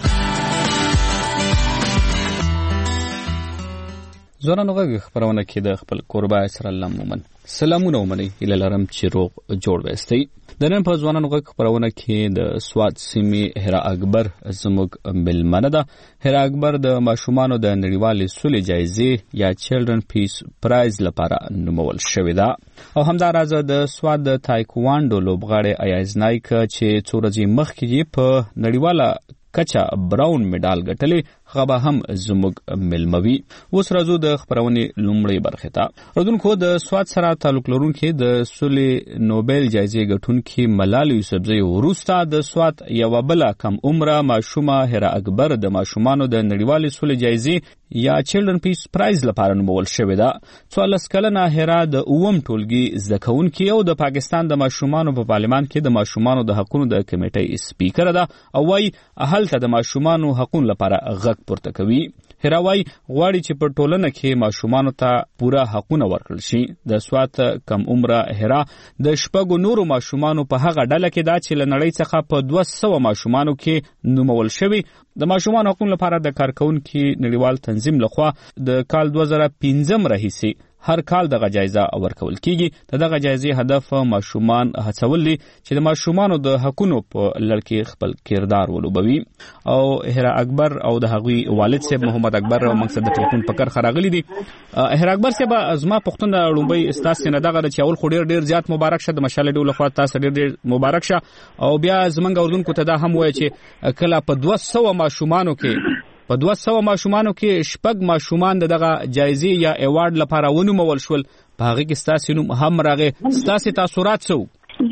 ځوانانو غږ خبرونه کې د خپل قربا اسرار علم مومن سلامونه ومني اله لرم چې روغ جوړ وستي. د نن په ځوانانو غږ خبرونه کې د سواد سیمې هرا اکبر زموږ ملمنه ده. هرا اکبر د ماشومانو د نړیوالې سولې جایزې یا چیلډرن پیس پرایز لپاره نومول شوې ده. او همداراز د سواد د تایکوانډو لوبغاړی ایاز نایک چې څو ورځې مخکې په نړیواله کچا براون میډال ګټلې غبا هم زموږ ملموي. اوس راځو د خبرونې لومړی برخه ته. ردونکو د سواد سره تعلق لرونکي د سولې نوبل جایزې ګټونکي ملال یوسفزۍ وروسته د سواد یو بل کم عمره ماشومه هرا اکبر د ماشومانو د نړیوالې سولې جایزې یا چلډرن پیس پرایز لپاره نومول شوې ده. څوارلس کلنه هرا د اووم ټولګي زده کوونکې او د پاکستان د ماشومانو په پارلمان کې د ماشومانو د حقونو د کمیټې سپیکر ده او وايي هلته د ماشومانو حقونو لپاره غږ پورته کوي. هرا وايي غواړي چې په ټولنه کې ماشومانو ته پوره حقونه ورکړل شي. د سواد کم عمره هرا د شپږو نورو ماشومانو په هغه ډله کې ده چې له نړۍ څخه په دوه سوه ماشومانو کې نومول شوي. د ماشومانو حقونو لپاره د کارکونکو نړیوال تنظیم لخوا د کال دوه زره پنځم راهیسې هر کال دغه جایزه ورکول کیږي. د دغه جایزې هدف ماشومان هڅول دي چې د ماشومانو د حقونو په لړ کې خپل کردار ولوبوي. او هرا اکبر او د هغوی والد صاحب محمد اکبر او مقصد د ټلیفون پکر خراغلی دي. هرا اکبر صاحب ازما پښتون لومبي استاسي نه دغه چې اول خو ډیر ډیر زیات مبارک شه د مشال ډول خو تاسو ډیر ډیر مبارک شه. او بیا زمنګ اردوونکو ته دا هم وایي چې کله په دوه سوه ماشومانو کې په دوه سوه ماشومانو کې شپږ ماشومان دغه جایزې یا ایوارډ لپاره ونومول شول. په هغه کې ستاسو نوم هم راغی. ستاسو تاثیرات څه؟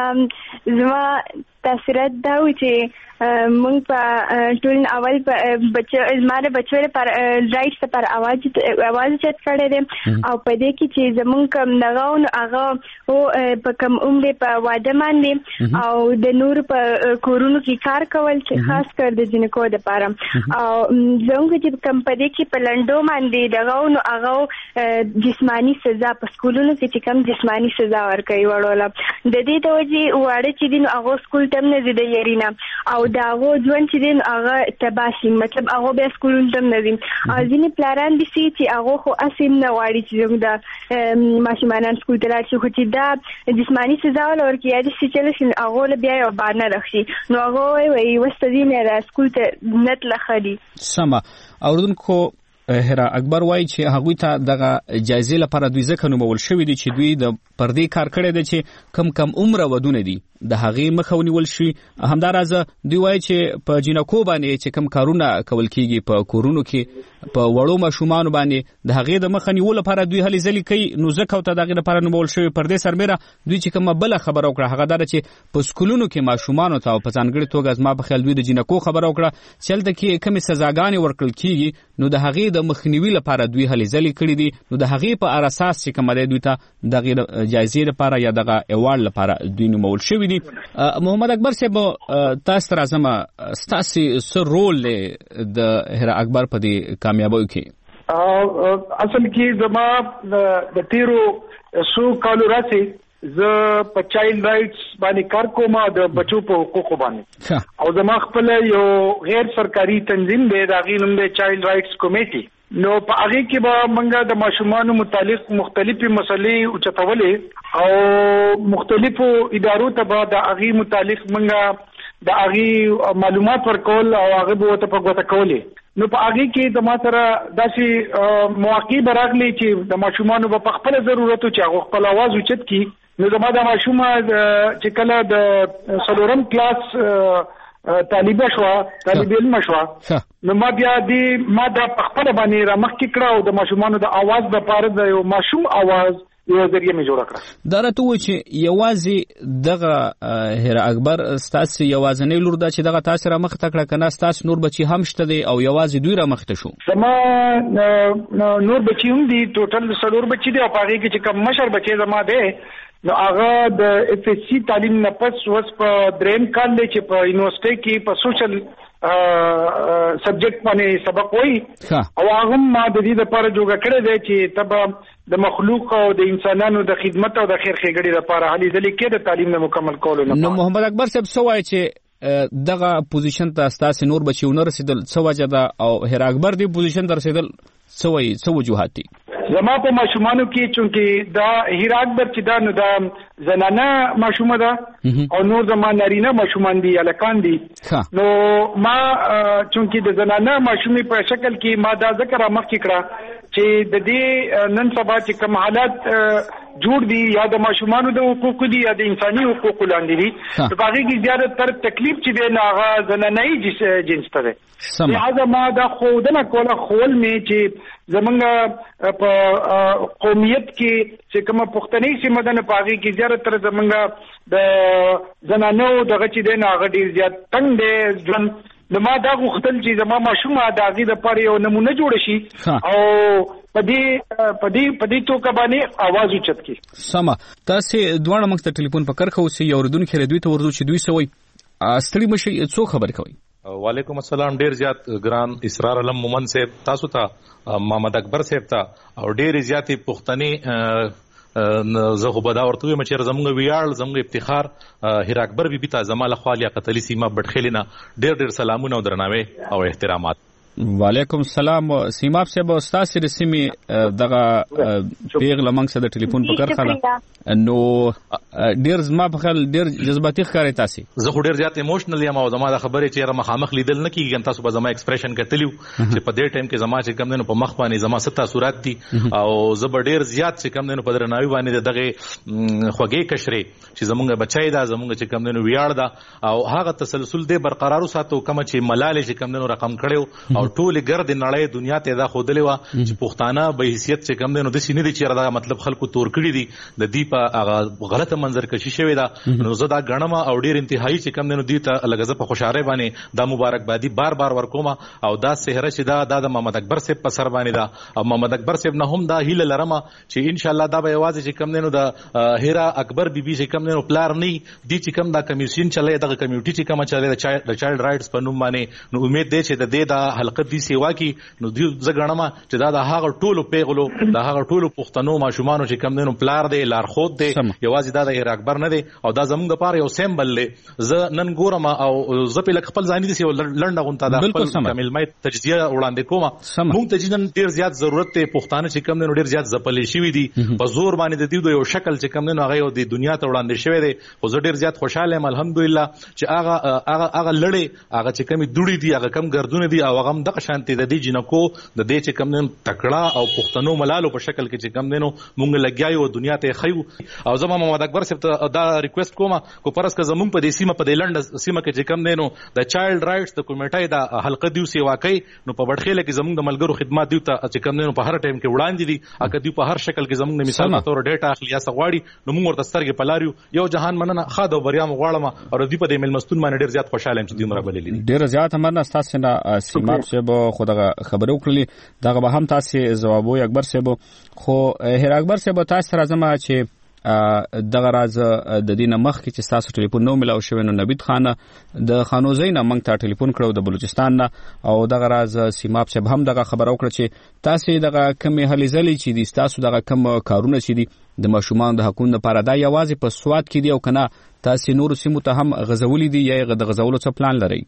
جی زما تاثیرات دا و چې مونږ په ټول اول په بچو زماره بچو لپاره رائټس لپاره आवाज आवाज چت کړی دی او په دې کې چې زمونږ کوم دغه هغه او په کوم عمر په واده باندې او د نور په کورونو کې کار کول چې خاص کر د جنکو لپاره او زمونږ چې کوم په دې کې په لندو باندې دغه نو هغه جسمانی سزا په سکولونو کې چې کوم جسمانی سزا ورکوي وړوله د دې توجي واړه چې دین هغه سکول تم نه زیاده یرینا او داغو ځوان چې دین هغه تباشي مطلب هغه به سکولونو تم نه دي. او ځینې پلاران دي چې هغه خو اسیم نه واړي چې زموږ د ماشومان سکول ته لاړ شي خو چې دا جسمانی سزا ورکړي یا چې چل شي هغه بیا یو باندې رخصي نو هغه وي وستدینه را سکول ته نت لخدي. سما اوردونکو هرا اکبر وایي چې هغوی ته دغه جایزې لپاره دوی ځکه نومول شوي دي چې دوی د پردې کار کړی دی چې کم کم عمره ودونه دي د هغې مخه ونیول شي. همداراز دوی وایي چې په جنکو باندې چې کم کارونه کول کیږي په کورونو کې په وړو ماشومانو باندې د هغې د مخه نیولو لپاره دوی هلې ځلې کوي. نو ځکه ورته د هغې لپاره نومول شوي. پر دې سربیره دوی چې کومه بله خبره وکړه هغه دا ده چې په سکولونو کې ماشومانو ته او په ځانګړې توګه زما په خیال دوی د جنکو خبره وکړه چې هلته کې کومې سزاګانې ورکړل کیږي نو د هغې د مخنیوي لپاره دوی هلې ځلې کړي دي. نو د هغې په اساس چې کومه دی دوی ته دغې جایزې لپاره یا دغه ایوارډ لپاره دوی نومول شوي دي. محمد اکبر صاحب تاسو ته راځم ستاسو څه رول دی د هرا اکبر په دې کامیابیو کې؟ اصل کې زما د تیرو سو کالو راځي زه په چایلډ رائټس باندې کار کوم د بچو په حقوقو باندې او زما خپل یو غیر سرکاري تنظیم دی د هغې نوم دی چایلډ رائټس کمیټي. نو په هغې کې به موږ د ماشومانو متعلق مختلفې مسلې اوچتولې او مختلفو ادارو ته به د هغې متعلق موږ د هغې معلومات ورکول او هغه به ورته په ګوته کولې. نو په هغې کې زما سره داسې مواقع به راغلې چې د ماشومانو به په خپله ضرورت و چې هغه خپل اواز اوچت کړي. نو زما د ماشومه چې کله د څلورم کلاس طالبه شوه طالب علم شوه نو ما بیا دې ما دا په خپله باندې رامخکې کړه او د ماشومانو د اواز دپاره د یو ماشوم اواز یو ذریعه مې جوړه کړه. دا راته ووایي چې یوازې دغه هرا اکبر ستاسو یوازینۍ لور ده چې دغه تاسو رامخته کړه که نه ستاسو نور بچي هم شته دی او یوازې دوی رامخته شو؟ زما نور بچي هم دي ټوټل څلور بچي دي او په هغې کې چې کوم مشر بچی زما دی نو هغه د اف ایس سی تعلیم نه پس اوس په دریم کال دی چې په یونیورسټۍ کې په سوشل سبجیکټ باندې سبق وایي او هغه ما د دې لپاره جوړ کړی دی چې تبه د مخلوق او د انسانانو د خدمت او د خیر ښېګڼې لپاره هلې ځلې کې د تعلیم نه مکمل کولو لپاره. نو محمد اکبر صاحب څه وایي چې دغه پوزیشن ته ستاسې نور بچي ونه رسېدل څه وجه ده او هرا اکبر دې پوزیشن ته رسېدل څه وایي څه وجوهات دي؟ زما په ماشومانو کې چونکې دا هرا اکبر چې دا نو دا زنانه ماشومه ده او نور زما نارینه ماشومان دي هلکان دي. نو ما چونکې د زنانه ماشومې په شکل کې ما دا ذکر رامخکې کړه چې د دې نن سبا چې کوم حالات جوړ دي یا د ماشومان د حقوقو دي یا د انساني حقوقو لاندې دي په هغه کې زیات تر تکلیف چې دی نه هغه زنانه جنس ته دی لہذا ما دا خودنه کوله خول می چې زمونږ په قومیت کې چې کومه پښتني سیمه ده په هغه کې زیات تر زمونږ د زنانو دغه چې دی نه هغه ډیر زیات تنگ دی ځن نو ما دا غوښتل چې زما ماشومه د هغې دپاره یو نمونه جوړه شي او په دې په دې په دې توګه باندې اواز اوچت کړي. سمه تاسې دواړه موږ ته ټلیفون په کرښه اوسئ یو اورېدونکي دوی ته ورځو چې دوی څه وایي. ستړي مه شئ، څو خبرې کوئ؟ وعلیکم السلام. ډیر زیات ګران اسرار علم مومن صاحب تاسو ته محمد اکبر صاحب ته او ډیر زیاتې پښتني زه خو به دا ورته وایم چې زموږ ویاړ زموږ افتخار هیر اکبر بیبي ته زما لخوا لیاقت علي سیمه بټخیلي نه ډېر ډېر سلامونه او درناوی او احترامات. وعلیکم السلام. سیماب صاحب ستاسو د سیمې دغه پیغله موږ سره د ټلیفون په کرښه ده نو ډېر زما په خیال ډېر جذباتي ښکاري تاسو. زه خو ډېر زیات ایموشنل یم او زما د خبرې چې مخامخ لیدل نه کېږي تاسو به زما ایکسپریشن کتلیو چې په دې ټایم کې زما چې کم دنو په مخ باندې زما ست تاثرات دي او زه به ډېر زیات چې کم دنو په درناوي باندې دغه خوږې کشرې چې زمونږ بچای دا زمونږ چې کم دنو ویاړ دا او هغه تسلسل دې برقرار ساتو کوم چې ملال چې کم دنو رقم کړو او ټول ګرد نړۍ دنیا ته دا خودلې وا چې پښتانه به حیثیت چې کم دنو د سینې دي چې دا مطلب خلکو تور کړی دي د دې په هغه غلطه منظر کشي شوی دا نو زه دا غنمه او ډیر انتهایی چې کم دنو دي ته لګزه په خوشاله باندې دا مبارکبادي بار بار ورکوما او دا سحر چې دا د محمد اکبر صاحب په سر باندې دا او محمد اکبر صاحب نه هم دا هیله لرمه چې ان شاء الله دا به یوازې چې کم دنو د هیرا اکبر بیبي چې کم دنو پلار نه دي چې کم دا کمیشن چلای دغه کمیونټي چې کم چلای د چایلډ رائټس په نوم باندې نو امید دی چې د دې د حلقه دي سیوا کی نو دی زګړما چې دا د هغه ټولو پیغلو د هغه ټولو پښتنو ماشومان چې کم دنو پلار دی لار خود دی یوازې دا د هیرا اکبر نه دی او دا زموږ لپاره یو سیمبل دی. زه نن ګورم او زه په خپل ځاني دي یو لنډه غونټه د خپل کامل مای تجزیه وړاندې کوم. موږ ته جنن ډیر زیات ضرورت ته پښتانه چې کم دنو ډیر زیات ځپلې شوی دي په زور باندې د دې یو شکل چې کم دنو هغه د دنیا ته وړاندې شوی دی خو زه ډیر زیات خوشاله یم الحمدلله چې هغه هغه هغه لړې هغه چې کمی دوړي دي هغه کم ګردونه دي او هغه هم د شانتي د دې جنکو د دې چې کم دنو تکړه او پښتنو ملالو په شکل کې چې کم دنو مونږ لګیایو دنیا ته خیو او زما محمد اکبر صاحب ته دا ریکوست کوم کو پرس که زمونږ په دې سیمه په دې لنډ سیمه کې چې کم دنو د چایلډ رائټس د کمیټې د حلقه دیو سی واقعي نو په بڑخیله کې زمونږ د ملګرو خدمات دیو ته چې کم دنو په هر ټایم کې وړاندې دي اګه دیو په هر شکل کې زمونږ د مثال په تور ډیټا اخلي یا سغواړي نو موږ ورته سترګې پلاریو یو جهان مننه خاده بریا مغواړم او دې په دې ملمستون باندې ډیر زیات خوشاله یم چې دوی مرا بللی ډیر زیات مننه تاسو نه سیماب صاحب خو دغه خبرو کړلې دغه به هم تاسو جواب وي اکبر صاحب خو هر اکبر صاحب تاسو راځم چې دغه راز د دینه مخ کې چې تاسو ټلیفون نو ملاو شوی نو نبید خانه د خانوزین موږ ته ټلیفون کړو د بلوچستان نه او دغه راز سیماب صاحب هم دغه خبر او کړ چې تاسو دغه کم هلي زلي چې دي تاسو دغه کم کارونه چې دي د ماشومان د حقوقو لپاره دا یوازې په سواد کې دی او کنه تاسو نور سیمو ته هم غزولې دي یا د غزولو څه پلان لرئ؟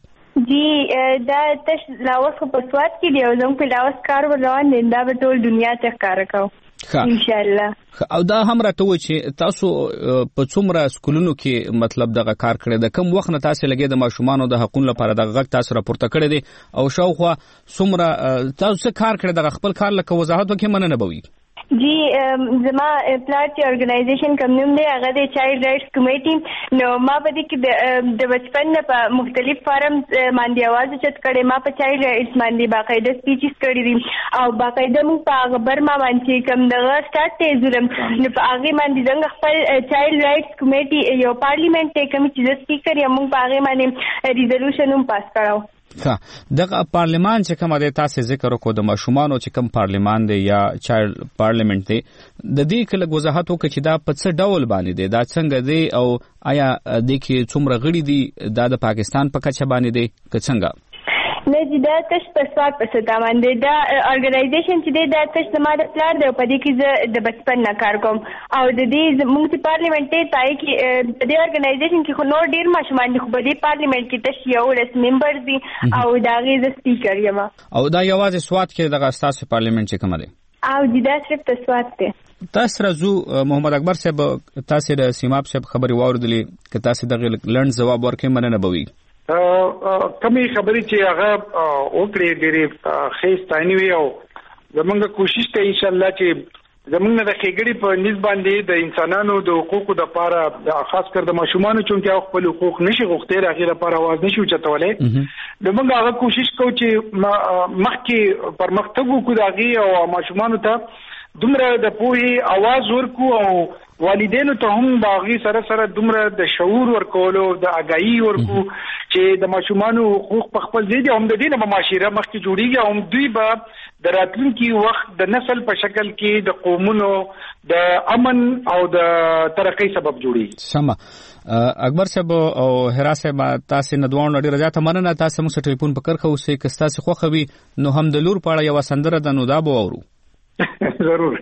جی دا تش لاوس کو په سواد کې دی او زموږ په لاوس کار روان دی دا به ټول دنیا ته ښکار کوو ان شاء الله. او دا هم راته و چې تاسو په څومره سکولونو کې مطلب دغه کار کړی د کم وخت نه تاسو لګي د ماشومان د حقوقو لپاره دغه غږ تاسو راپورته کړی دی او شاوخوا څومره تاسو کار کړی دغه خپل کار لکه وضاحت وکړئ مننه به وي. جی زما پلار چې ارګنایزیشن کوم نوم دی هغه د چایلډ رائټس کمیټي نو ما په دې کې د بچپن په مختلف فارم باندې आवाज چت کړي ما په چایلډ رائټس باندې باقاعده سپیچز کړي دي او باقاعده موږ په هغه برما باندې کوم دغه سٹارټ ته ظلم نو په هغه باندې څنګه خپل چایلډ رائټس کمیټي یو پارلیمنت ته کوم چې سپیکر یې موږ په هغه باندې ریزولوشن هم پاس کړو. ښه دغه پارلیمان چې کوم دی تاسو ذکر وکړو د ماشومانو چې کوم پارلیمان دی یا چایلډ پارلیمنت دی د دې کله وضاحت وکړي چې دا په څه ډول باندې دی دا څنګه دی او آیا د کې څومره غړي دي دا د پاکستان په کچه باندې دی که څنګه؟ نه چې دا تش په سواد په ستا باندې دا ارګنایزیشن چې دی دا تش زما د پلار دی په دې کې زه د بچپن نه کار کوم او د دې موږ چې پارلیمنت ته پای کې د دې ارګنایزیشن کې خو نور ډیر ماشومان دي خو په دې پارلیمنت کې تش یو لس ممبرز دي او دا غي ز سپیکر یم او دا یوازې سواد کې دغه تاسو پارلیمنت چې کوم دی او دا صرف د سواد دی. تاسو راځو محمد اکبر صاحب تاسو د سیماب صاحب خبري واوردلې که تاسو دغه لنډ جواب ورکړئ مننه به وي. کمی خبرې چې هغه وکړې ډېرې ښې ستاینې وي او زمونږ کوشش ته ان شاء الله چې زمونږ د خېګړې په نسبت باندې د انسانانو د حقوقو د لپاره خاص کر د ماشومانو چې هغه خپل حقوق نشي غوښتي راغی لپاره आवाज نشي چتولای زمونږ هغه کوشش کوو چې مخکې پرمختګ وکړو دغه او ماشومانو ته دومره د پوهې आवाज ورکو او والدینو ته هم باغی سره سره دومره د شعور ورکولو د اگاهی ورکو چې د ماشومانو حقوق په خپل ځای دي هم د دې نه معاشره مخکې جوړیږي هم دوی به د راتلونکي وخت د نسل په شکل کې د قومونو د امن او د ترقۍ سبب جوړیږي. سمه اکبر صاحب او هرا صاحب تاسو نه دوه نړۍ رضا مننه تاسو موږ ټلیفون په کرخه اوسې که تاسو خوخوي نو هم د لور پاړه یو سندره د نو دا بو اورو. ضرور.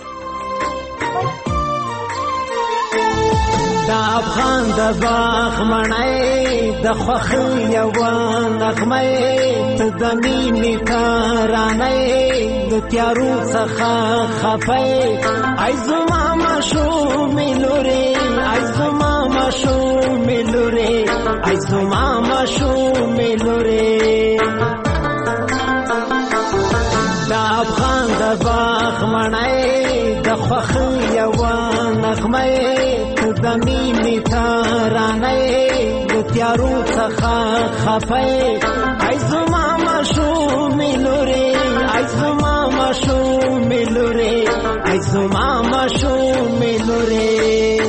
دا افغان د باغ مړی د خوښۍ یوه نغمه ته د مینې ترانې د تیارو څخه خفۍ ای زما ماشومې لورې ای زما ماشومې لورې ای زما ماشومې لورې دا افغان د باغ مړی د خوښۍ یوه نغمه د مینې ترانې د تیارو څخه خفۍ ای زما ماشومې لورې ای زما ماشومې لورې ای زما ماشومې لورې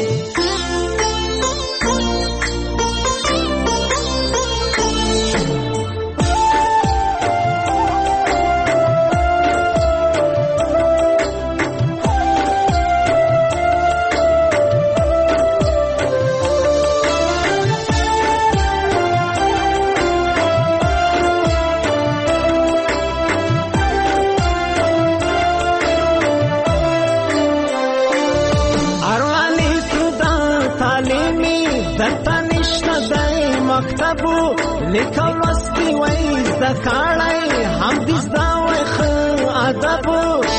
لیکل لوستی وای زده کړی هم دې زده وای ښه ادب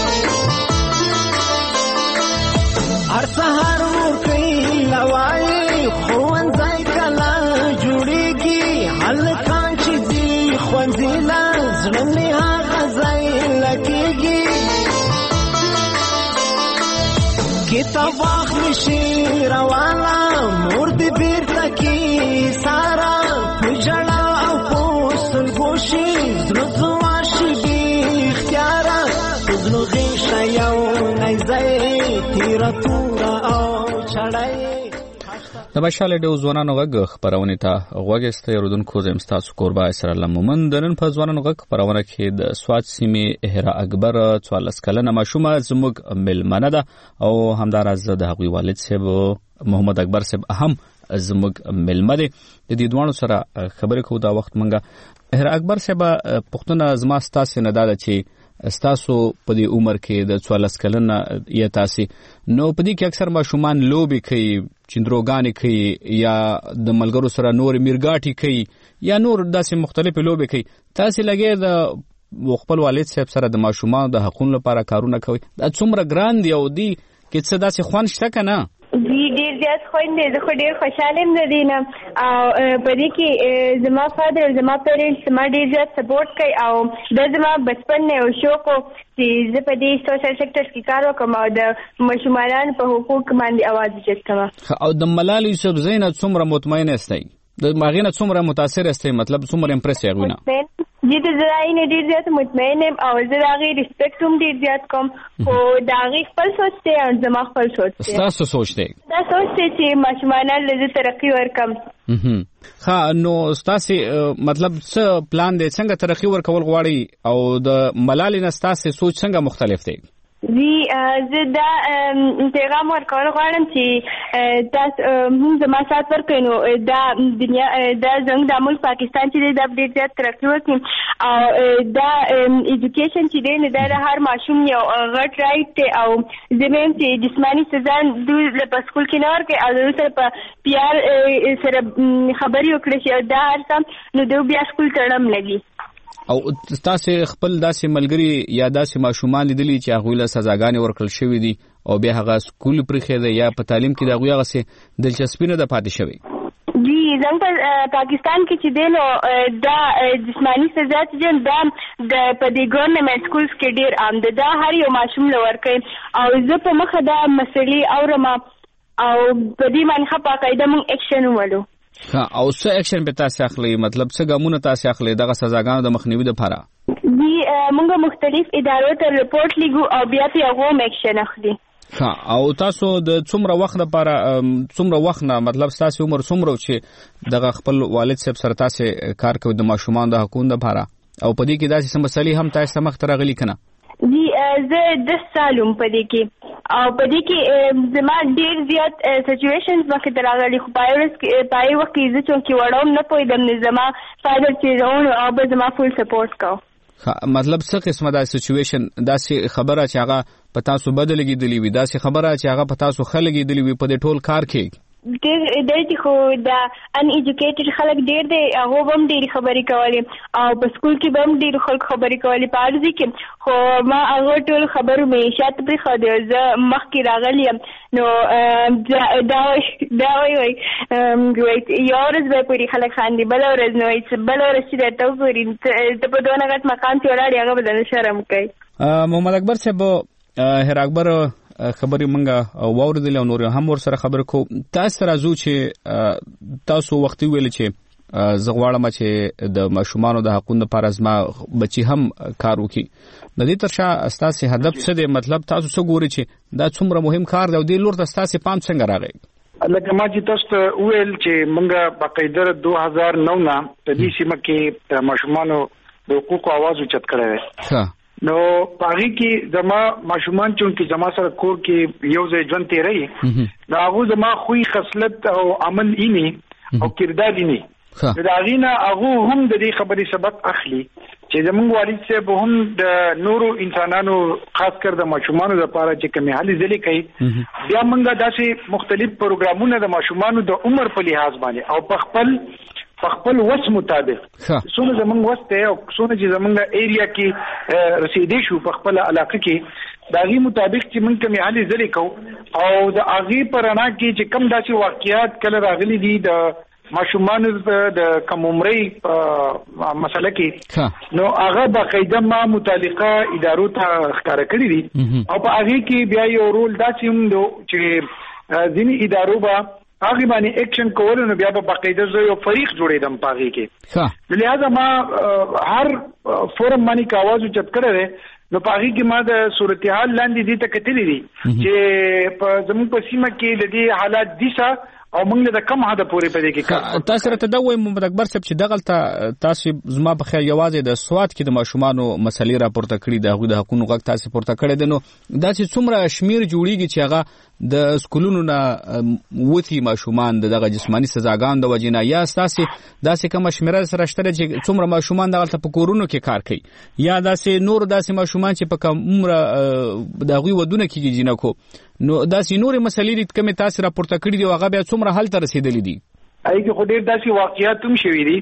هر سهار ورکوي لوایي ښوونځی کله جوړېږي هلکان چې ځي ښوونځي له زړه مې هغه ځای لګېږي کتاب واخلي شي روانه مور دې بیرته کې ساره جړا او پوسل ګوشي زړه زما شي بې اختیاره زړه غیشه یو نیزی تیره توره او چړی د بشاله ډیو ځوانانو غږ خپرونې ته غوږ ایستی اورېدونکو زه یم ستاسو کوربه اسر الله مومند. د نن په ځوانانو غږ خپرونه کې د سوات سیمې هرا اکبر څوارلس کلنه ماشومه زموږ میلمنه ده او همداراز د هغوی والد صاحب محمد اکبر صاحب هم زموږ میلمه دی. د دې دوانو سره خبرې کوو دا وخت منګه. هر اکبر صاحب پښتنه زما ستاسو نه دا چې ستاسو په دې عمر کې د څوارلس کلنه یا تاسو نو په دې کې اکثر ماشومان لوبي کوي چندروګانې کوي یا د ملګرو سره نور میرګاټي کوي یا نور داسې مختلفې لوبي کوي. تاسو لګي د خپل والد صاحب سره د ماشومان د حقوقو لپاره کارونه کوي دا څومره ګران دی او دی کې څه داسې خوان شته کنه؟ جی ډیر زیات خوند زه خو ډیر خوشاله یم د دې نه او په دې کې زما فادر زما پیرنټس ما ډیر زیات سپورټ کوي او د زما بچپن نه یو شوق چې زه په دې سوشل سیکټر کې کار وکړم او د ماشومانو په حقوق باندې اواز اوچت کړم. او د ملالۍ یوسفزۍ نه څومره مطمئن یاستئ د ماغې نه څومره متاثر یاستئ مطلب څومره امپریس یې غوښنه؟ جی د زړه نه ډیر زیات مطمئن یم او زه د هغې ریسپیکټ هم ډیر زیات کوم خو د هغې خپل سوچ دی او زما خپل سوچ دی. ستاسو سوچ دی؟ دا سوچ دی چې ماشومانو له زه ترقي ورکړم. ښه نو ستاسې مطلب څه پلان دی څنګه ترقي ورکول غواړئ او د ملالۍ نه ستاسې سوچ څنګه مختلف دی؟ جی زه دا پیغام ورکول غواړم چې تاسو هم زما سات ورکړئ نو دا دنیا دا زموږ د ملک پاکستان چې دی دا ډېر زیات ترقي وکړي او دا ایجوکیشن چې دی نو دا د هر ماشوم یو غټ رایټ دی او زه وایم چې جسماني سزا دوی په سکول کې نه ورکوي او دوی سره په پیار سره خبرې وکړي چې دا هر څه نو دوی بیا سکول ته نه لګي. او تاسو خپل داسې ملګری یا داسې ماشومان لیدلی چې هغوی له سزاګانې ورکړل شوي دي او بیا هغه سکول پرېښی دی یا په تعلیم کې د هغوی هغسې دلچسپي نه ده پاتې شوې؟ جی چې زموږ پاکستان کې چې دی نو دا جسماني سزا چې دا د په دې ګورنمنت سکولز کې ډېر عام ده. دا هر یو ماشوم له ورکوي او زه په مخه دا مسلې اورم او په دې باندې ښه په قاعده موږ اکشن وملو. ها او څه اکشن به تاسو اخلي؟ مطلب څه ګامونه تاسو اخلي دغه سزاګانو د مخنیوي لپاره؟ دی موږ مختلف ادارو ته رپورټ لیږو او بیا په هغه هم اکشن اخلي. ها او تاسو د څومره وخت لپاره څومره وخت نه مطلب تاسو عمر څومره چې دغه خپل والد صاحب سره تاسو کار کوي د ماشومان د حقوقو لپاره او په دې کې داسې څه مسلې هم تاسو مخ ته راغلي کنه؟ جی زه د سالم په دې کې او په دې کې زما ډېر زیات سچویشنز مخې ته راغلي خو پای ورځ کې پای وخت کې زه چونکې وړم نه پوهېدم نو زما فادر چې راون او به زما فول سپورټ کوو. مطلب څه قسمه دا سچویشن داسې خبره چې هغه په تاسو بد لګېدلې وي داسې خبره چې هغه په تاسو ښه لګېدلې وي په دې ټول کار کې؟ ډېر ډېر دي خو دا ان ایجوکیټډ خلک ډېر دی هغه به هم ډېرې خبرې کولې او په سکول کې به هم ډېرو خلکو خبرې کولې په عرضي کې خو ما هغه ټول خبرو مې شاته پرېښودې زه مخکې راغلی یم نو دا دا وایي وایي یوه ورځ به پورې خلک خاندي بله ورځ نو وایي بله ورځ چې درته وګوري ته په دونه غټ مقام چې ولاړ یې هغه به درنه شرم کوي. محمد اکبر صاحب هر اکبر خبرې منګه واوریدل او نور هم ور سره خبر کو تاسو راځو چې تاسو وختي ویل چې زه غواړم چې د ماشومانو د حقوقو لپاره زما بچي هم کار وکړي. د دې ترشا اساسي هدف څه دی؟ مطلب تاسو څه ګوري چې دا څومره مهم کار دی او د لور د اساسي پام څنګه راغی؟ لکه ما چې تاسو ته ویل چې موږ باقاعده دوه هزار نو نه د دې سیمه کې د ماشومانو د حقوقو आवाज اوچت کړی دی. نو پاغي کې زما ماشومان چې زما سره کور کې یو ځای ژوند تیري دا هغه زما خوې خصلت او عمل اینی او کردار اینی دا غینا هغه هم د دې خبرې سبق اخلي چې زموږ والد صاحب هم د نورو انسانانو خاص کر د ماشومانو لپاره چې کومه حالي ځلې کوي بیا موږ داسې مختلف پروګرامونه د ماشومانو د عمر په لحاظ باندې او په خپل په خپل وس مطابق څونه زمونږ وس ته او څونه چې زمونږ ایریا کې رسیدې شو په خپل علاقه کې دا غي مطابق چې موږ کومه حالي ځلې کو او د اغي پرانا کې چې کم داسې واقعیات کله راغلي دي د ماشومان د کم عمرې مسله کې نو هغه باقاعده ما متعلقه ادارو ته ښکارا کړی دي او په هغه کې بیا یو رول داسې هم چې ځینې ادارو به هغه باندې اکشن کول نو بیا په باقاعده زه یو فریق جوړېدم پاږي کې لہذا ما هر فورم باندې کاواز چت کړی نو پاږي کې ما د صورتحال لاندې دي ته کتلې دي چې په زموږ په سیمه کې د دې حالات دي او موږ د کم حد پورې پدې کې تاسو راته دا وایي محمد اکبر صاحب چې دغلته تاسو زما په خیال یوازې د سواد کې د ماشومانو مسلې راپورته کړي د هغوی د حقوقو غږ تاسو پورته کړی دی نو دا چې څومره شمیر جوړیږي چې هغه د سکولونو نه وتی ماشومان دغه جسمانی سزاګان د وجینا یا تاسو داسې کوم شمیره سره شته چې څومره ماشومان دغلته په کورونو کې کار کوي یا داسې نور داسې ماشومان چې په کوم عمر د هغوی ودونه کېږي جنکو نو داسې نورې مسلې دي کومې تاسو راپورته کړي دي او هغه بیا څومره حل ته رسېدلي دي؟ هغې کې خو ډېر داسې واقعیات هم شوي دي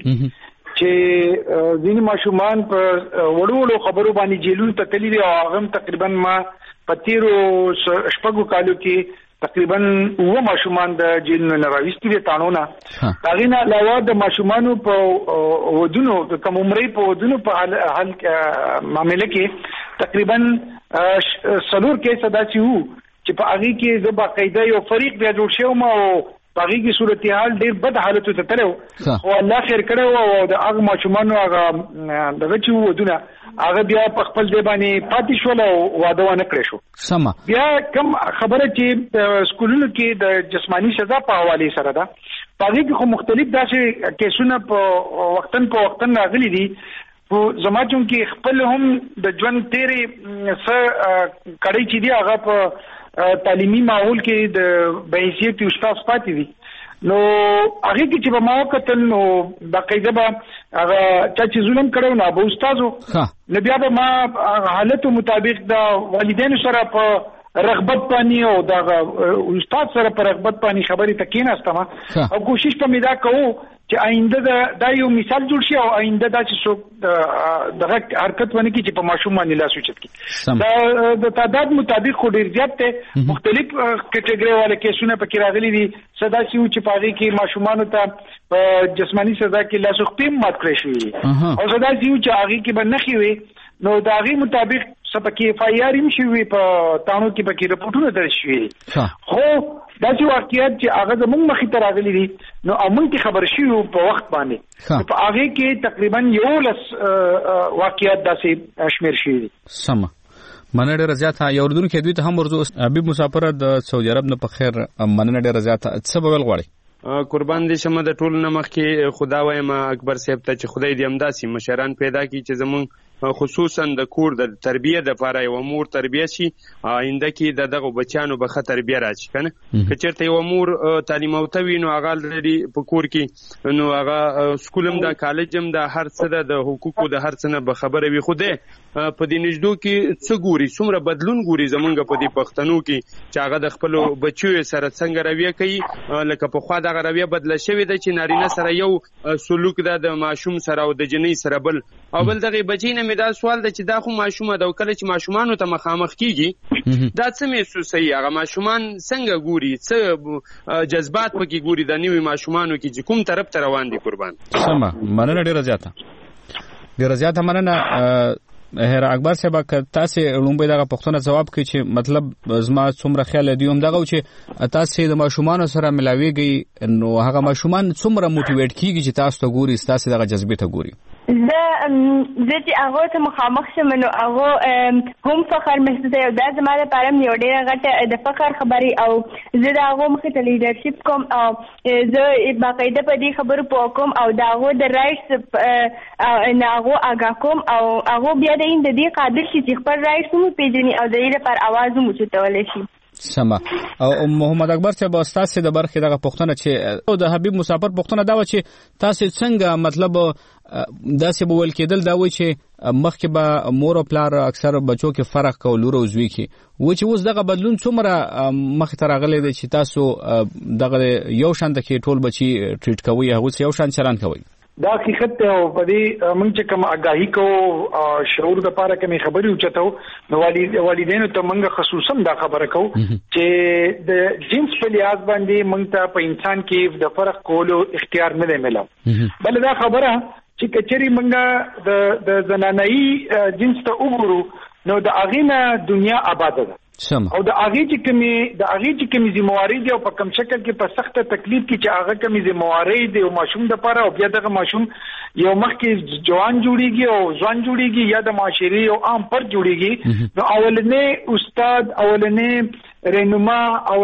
چې ځینې ماشومان په وړو وړو خبرو باندې جیلونو ته تللي دي او هغه هم تقریبا ما په تېرو شپږو کالو کې تقریبا اوه ماشومان د جیلونو نه راویستي دي تاڼونه هغې نه علاوه د ماشومانو په ودونو د کم عمرۍ په ودونو په حل معامله کې تقریبا څلور کیسه داسې وو چې په هغه کې زه باقاعده یو فریق بیا جوړ شوم او په هغه کې صورتحال ډېر بد حالت ته تلو او الله خیر کړو او د هغه ماشومانو هغه دغه چې ودونه هغه بیا په خپل ځای باندې پاتې شول او واده ونه کړی شو. سمه بیا کوم خبره چې سکولونو کې د جسمانی سزا په حواله سره ده په هغه کې خو مختلف داسې کیسونه په وختن په وختن راغلي دي په زما چون کې خپل هم د ژوند تیرې څه کړی چې دی هغه په تعلیمي ماحول کې د بحیثیت استاد پاتې دي نو هغه کې چې په ما وکتل نو باقاعده به هغه چا چې ظلم کړو نو به استادو نو بیا به ما حالت مطابق د والدینو سره په رغبت باندې او دا استاد سره پر رغبت باندې خبرې تکیناستم او کوشش کوم دا کوو چې آینده دا, دا یو مثال جوړ شي او آینده دا چې څوک دغه حرکت ونه کړي چې په ماشوم باندې لاس وچت کړي دا د تعداد مطابق خو ډیر زیات ته مختلف کټګوري والے کیسونه پکې راغلي دي صدا چې چې پاغي کې ماشومان ته جسمانی سزا کې لاس خپل مات کړی شي او صدا چې چې هغه کې بنخي وي نو دا غي مطابق سپکه اف آی آر هم شوی په تانو کې پکې رپورټونه درج شوي خو دا چې واقعیت چې هغه زموږ مخې ته راغلي دي نو موږ ته خبر شي په وخت باندې په هغه کې تقریبا یو لس واقعیت داسې شمیر شي سم مننه ډیره زیاته یو اردن کې دوی ته هم ورزو حبیب مسافر د سعودي عرب نه په خیر مننه ډیره زیاته څه بغل غواړي قربان دي شمه د ټول نمخ کې خدا وایم اکبر صاحب ته چې خدای دې امداسي مشران پیدا کړي چې زمون خصوصا د کور د تربیه د لپاره یو مور تربیه شي آینده کې د دغه بچانو به خطر بیا راشي کنه که چېرته یو مور تعلیم او توی نو هغه لري په کور کې نو هغه سکولم د کالجم د هر څه د حقوقو د هر څه نه به خبره وي خوده په دې نږدو کې څه ګوري څومره بدلون ګوري زمونږ په دې پښتنو کې چې هغه د خپل بچو سره څنګه رویه کوي لکه په خوا دغه رویه بدله شوې ده چې نارینه سره یو سلوک ده د ماشوم سره او د جنۍ سره بل او بل دغه بچی نه مې دا سوال ده چې دا خو ماشومه ده او کله چې ماشومانو ته مخامخ کیږي دا څه محسوسوي هغه ماشومان څنګه ګوري څه جذبات پکې ګوري د نوي ماشومانو کې چې کوم طرف ته روان دي قربان سم مننه ډیره زیاته ډیره زیاته مننه هر اکبر صاحب تاسو لومبه دغه پښتنه جواب کوي چې مطلب زما څومره خیال دی هم دغه چې تاسو د ماشومان سره ملاويږي نو هغه ماشومان څومره موټیویټ کیږي چې تاسو ته ګوري تاسو دغه جذبه ته ګوري زه زه چې هغه ته مخامخ شم نو هغه هم فخر محسوسوي او دا زما لپاره یو ډېره غټه د فخر خبري او زه د هغه مخې ته لیډرشپ کوم او زه باقاعده په دې خبرو پوه کوم او د هغه د رائټس نه هغه آګاه کوم او هغه بیا د دې قادر شي چې خپل رائټس مو پیژني او د دې لپاره आवाज مو چتولی شي سما او محمد اکبر صاحب تاسو د برخې دغه پښتنه چې د حبیب مسافر پښتنه دا و چې تاسو څنګه مطلب داسې بول کېدل دا و چې مخکې به مور او پلار اکثر بچو کې فرق کول روزوي کې و چې اوس دغه بدلون څومره مخ ته راغلی دی چې تاسو دغه یو شان د کې ټول بچي ټریټ کوي هغه یو شان چلان کوي دا حقیقت ته او په دې موږ چې کوم آگاهی کو شعور د پاره کوم خبري اوچتو نو والدینو ته موږ خصوصا دا خبره کو چې د جنس په لحاظ باندې موږ ته په انسان کې د فرق کولو اختیار نه دی ملو بل دا خبره چې کچري موږ د د زنانایي جنس ته وګورو نو د اغینه دنیا آباد ده او د اغه چې کمی د اغه چې کمی ذمہواری دی او په کم شکل کې په سخته تکلیف کې چې اغه کمی ذمہواری دی او ماشوم د پاره او بیا دغه ماشوم یو مخ کې جوان جوړیږي او ځوان جوړیږي یا د معاشري او عام پر جوړیږي نو اولنې استاد اولنې رهنما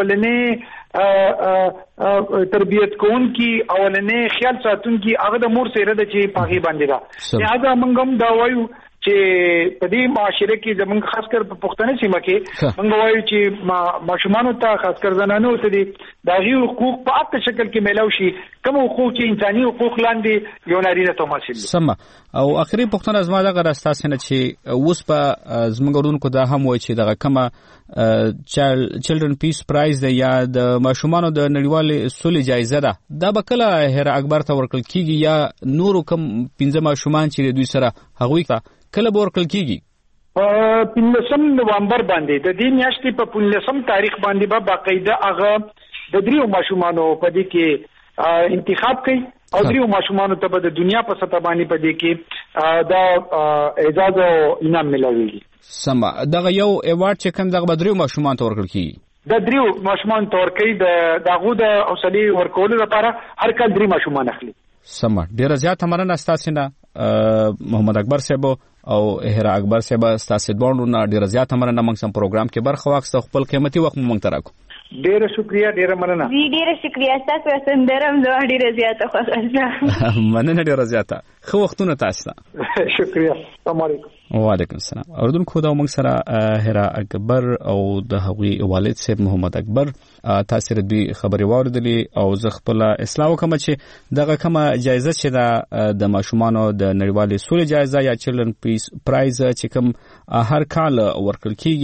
اولنې تربیت کون کی اولنې خیال ساتون کی هغه د مور سره د چې پاغي باندې دا لہذا موږ هم دا وایو چې په دې معاشره کې زمونږ خاص کر په پښتنه سیمه کې موږ وایو چې ماشومانو ته خاص کر زنانو ته دي دغه حقوق په اته شکل کې ملو شي کوم حقوق چې انساني حقوق لاندې یو نارینه ته حاصل دي سم او اخري پښتنه زما دغه راستاسنه چې اوس په زموږ ورونکو دا هم وایي چې دغه کومه چلډرن پیس پرایز دی یا د ماشومانو د نړیوال سولې جایزه ده دا به کله هر اکبر ته ورکړل کیږي یا نورو کم پنځه ماشومان چې دوی سره هغوی ته کله ورکړل کیږي په پنځم نومبر باندې د دې میاشتې په پنځم تاریخ باندې به باقاعده هغه د دریو ماشومانو په دې کې انتخاب کوي او دریو ماشومانو ته به د دنیا په سطح باندې په دې کې دا اعزاز او انعام ملويږي سم دغه یو ایوارډ چې کوم دغه دریو ماشومان ته ورکړل کیږي د دریو ماشومان ته ورکړي د دغه د حوصله ورکولو لپاره هر کال درې ماشومان اخلي سم ډیر زیات مننه تاسو نه محمد اکبر صاحب او هرا اکبر صاحب تاسو دوه نه ډیر زیات مننه موږ سم پروګرام کې برخه واخیسته خپل قیمتي وخت موږ ته راکو ډیر شکریا ډیر مننه جی ډیر شکریا تاسو سندرم زه ډیر زیاته خوښه مننه ډیر زیاته خو وختونه تاسو شکریا السلام علیکم وعلیکم السلام اردن خو دا موږ سره هرا اکبر او د هغوی والد صاحب محمد اکبر تاسو ردی خبري واردلې او زه خپل اسلام کوم چې دغه کومه جایزه چې د ماشومانو د نړیوال سولې جایزه یا چلډرن پیس پرایز چې کوم هر کال ورکړل کیږي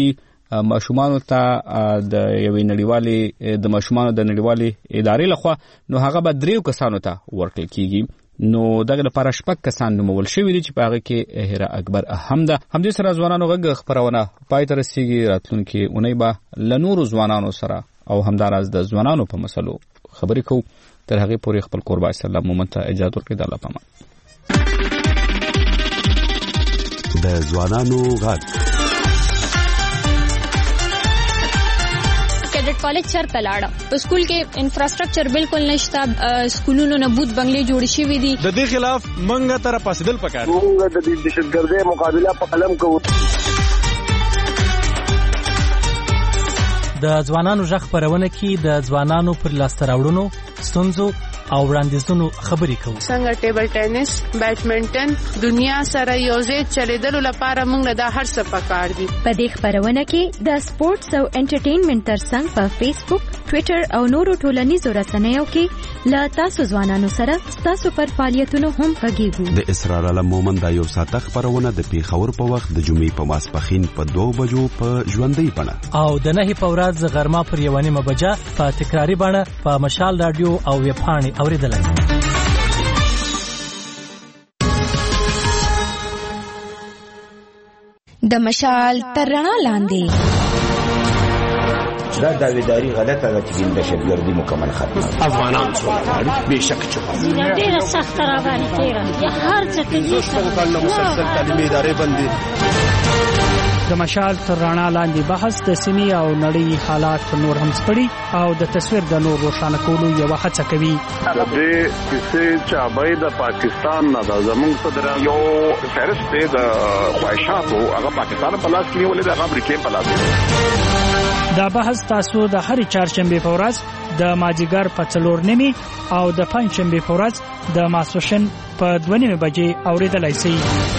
ماشومان ته د یوې نړیوالې د ماشومان د نړیوالې ادارې لخوا نو هغه به دریو کسانو ته ورکړل کیږي. نو دغه لپاره شپږ کسان نومول شوي دي چې په هغه کې هیرا اکبر اهم ده. همدې سره ځوانانو غږ خبرونه پای ته رسیږي. راتلونکي اونۍ به له نورو ځوانانو سره او همداراز د ځوانانو په مسلو خبرې کوو. تر هغې پورې خپل کوربه اسلام مومن ته اجازه ورکړئ. د الله په امان. د ځوانانو غږ کیډټ کالج چرته لاړه. په سکول کې انفراستراکچر بالکل نشته. سکولونو نه بوت بنگلې جوړ شوي دي. د دې خلاف منګه تر پاسدل پکار. موږ د دهشتګردۍ مقابله په قلم کوو. د ځوانانو ژغ خپرونه کې د ځوانانو پر لاسته راوړنو، ستونزو او وړاندیزونو خبرې کوو. څنګه ټیبل ټینس، بیډمنټن دنیا سره یوځای چلیدلو لپاره موږ د هر څه پکار دي. په دې خبرونه کې د سپورتس او انټرټینمنټ ترڅنګ په فیسبوک، ټوئیټر او نورو ټولنیزو رسنیو کې له تاسو ځوانانو سره تاسو پر فعالیتونو هم غږیږو. د اسرار علم مومن دا یو ساعته خبرونه د پیښور په وخت د جمعې په ماسپښین په دوه بجو په ژوندۍ بڼه او د نهي په ورځ غرمه پر یوه نیمه بجه په تکراري بڼه په مشال رادیو او ویبپاڼې اوریدلای. د مشال تر رڼا لاندې دا داویداری غلطه ده چې دهشتګردي مکمل ختمه. افغانان څوک به شک چوکا ډیره سخت را باندې تیرا یا هر څه کې څه کال مسلسل تعلیمي ادارې بندي. د مشال تر رڼا لاندې بحث د سیمې او نړۍ حالات نور هم سپړي او د تصویر د نور روښانه کولو یو هڅه کوي. د دې کیسې چې د پاکستان نه د زموږ صدر یو فهرست دی د خواهشاتو هغه پاکستان په لاس کې نیولې ده، هغه امریکا په لاس کې. دا بحث تاسو د هرې چهارشنبې په ورځ د مازدیګر په څلور نیمې او د پنجشنبې په ورځ د ماسپښین په دوه نیمې بجې اوریدلای شئ.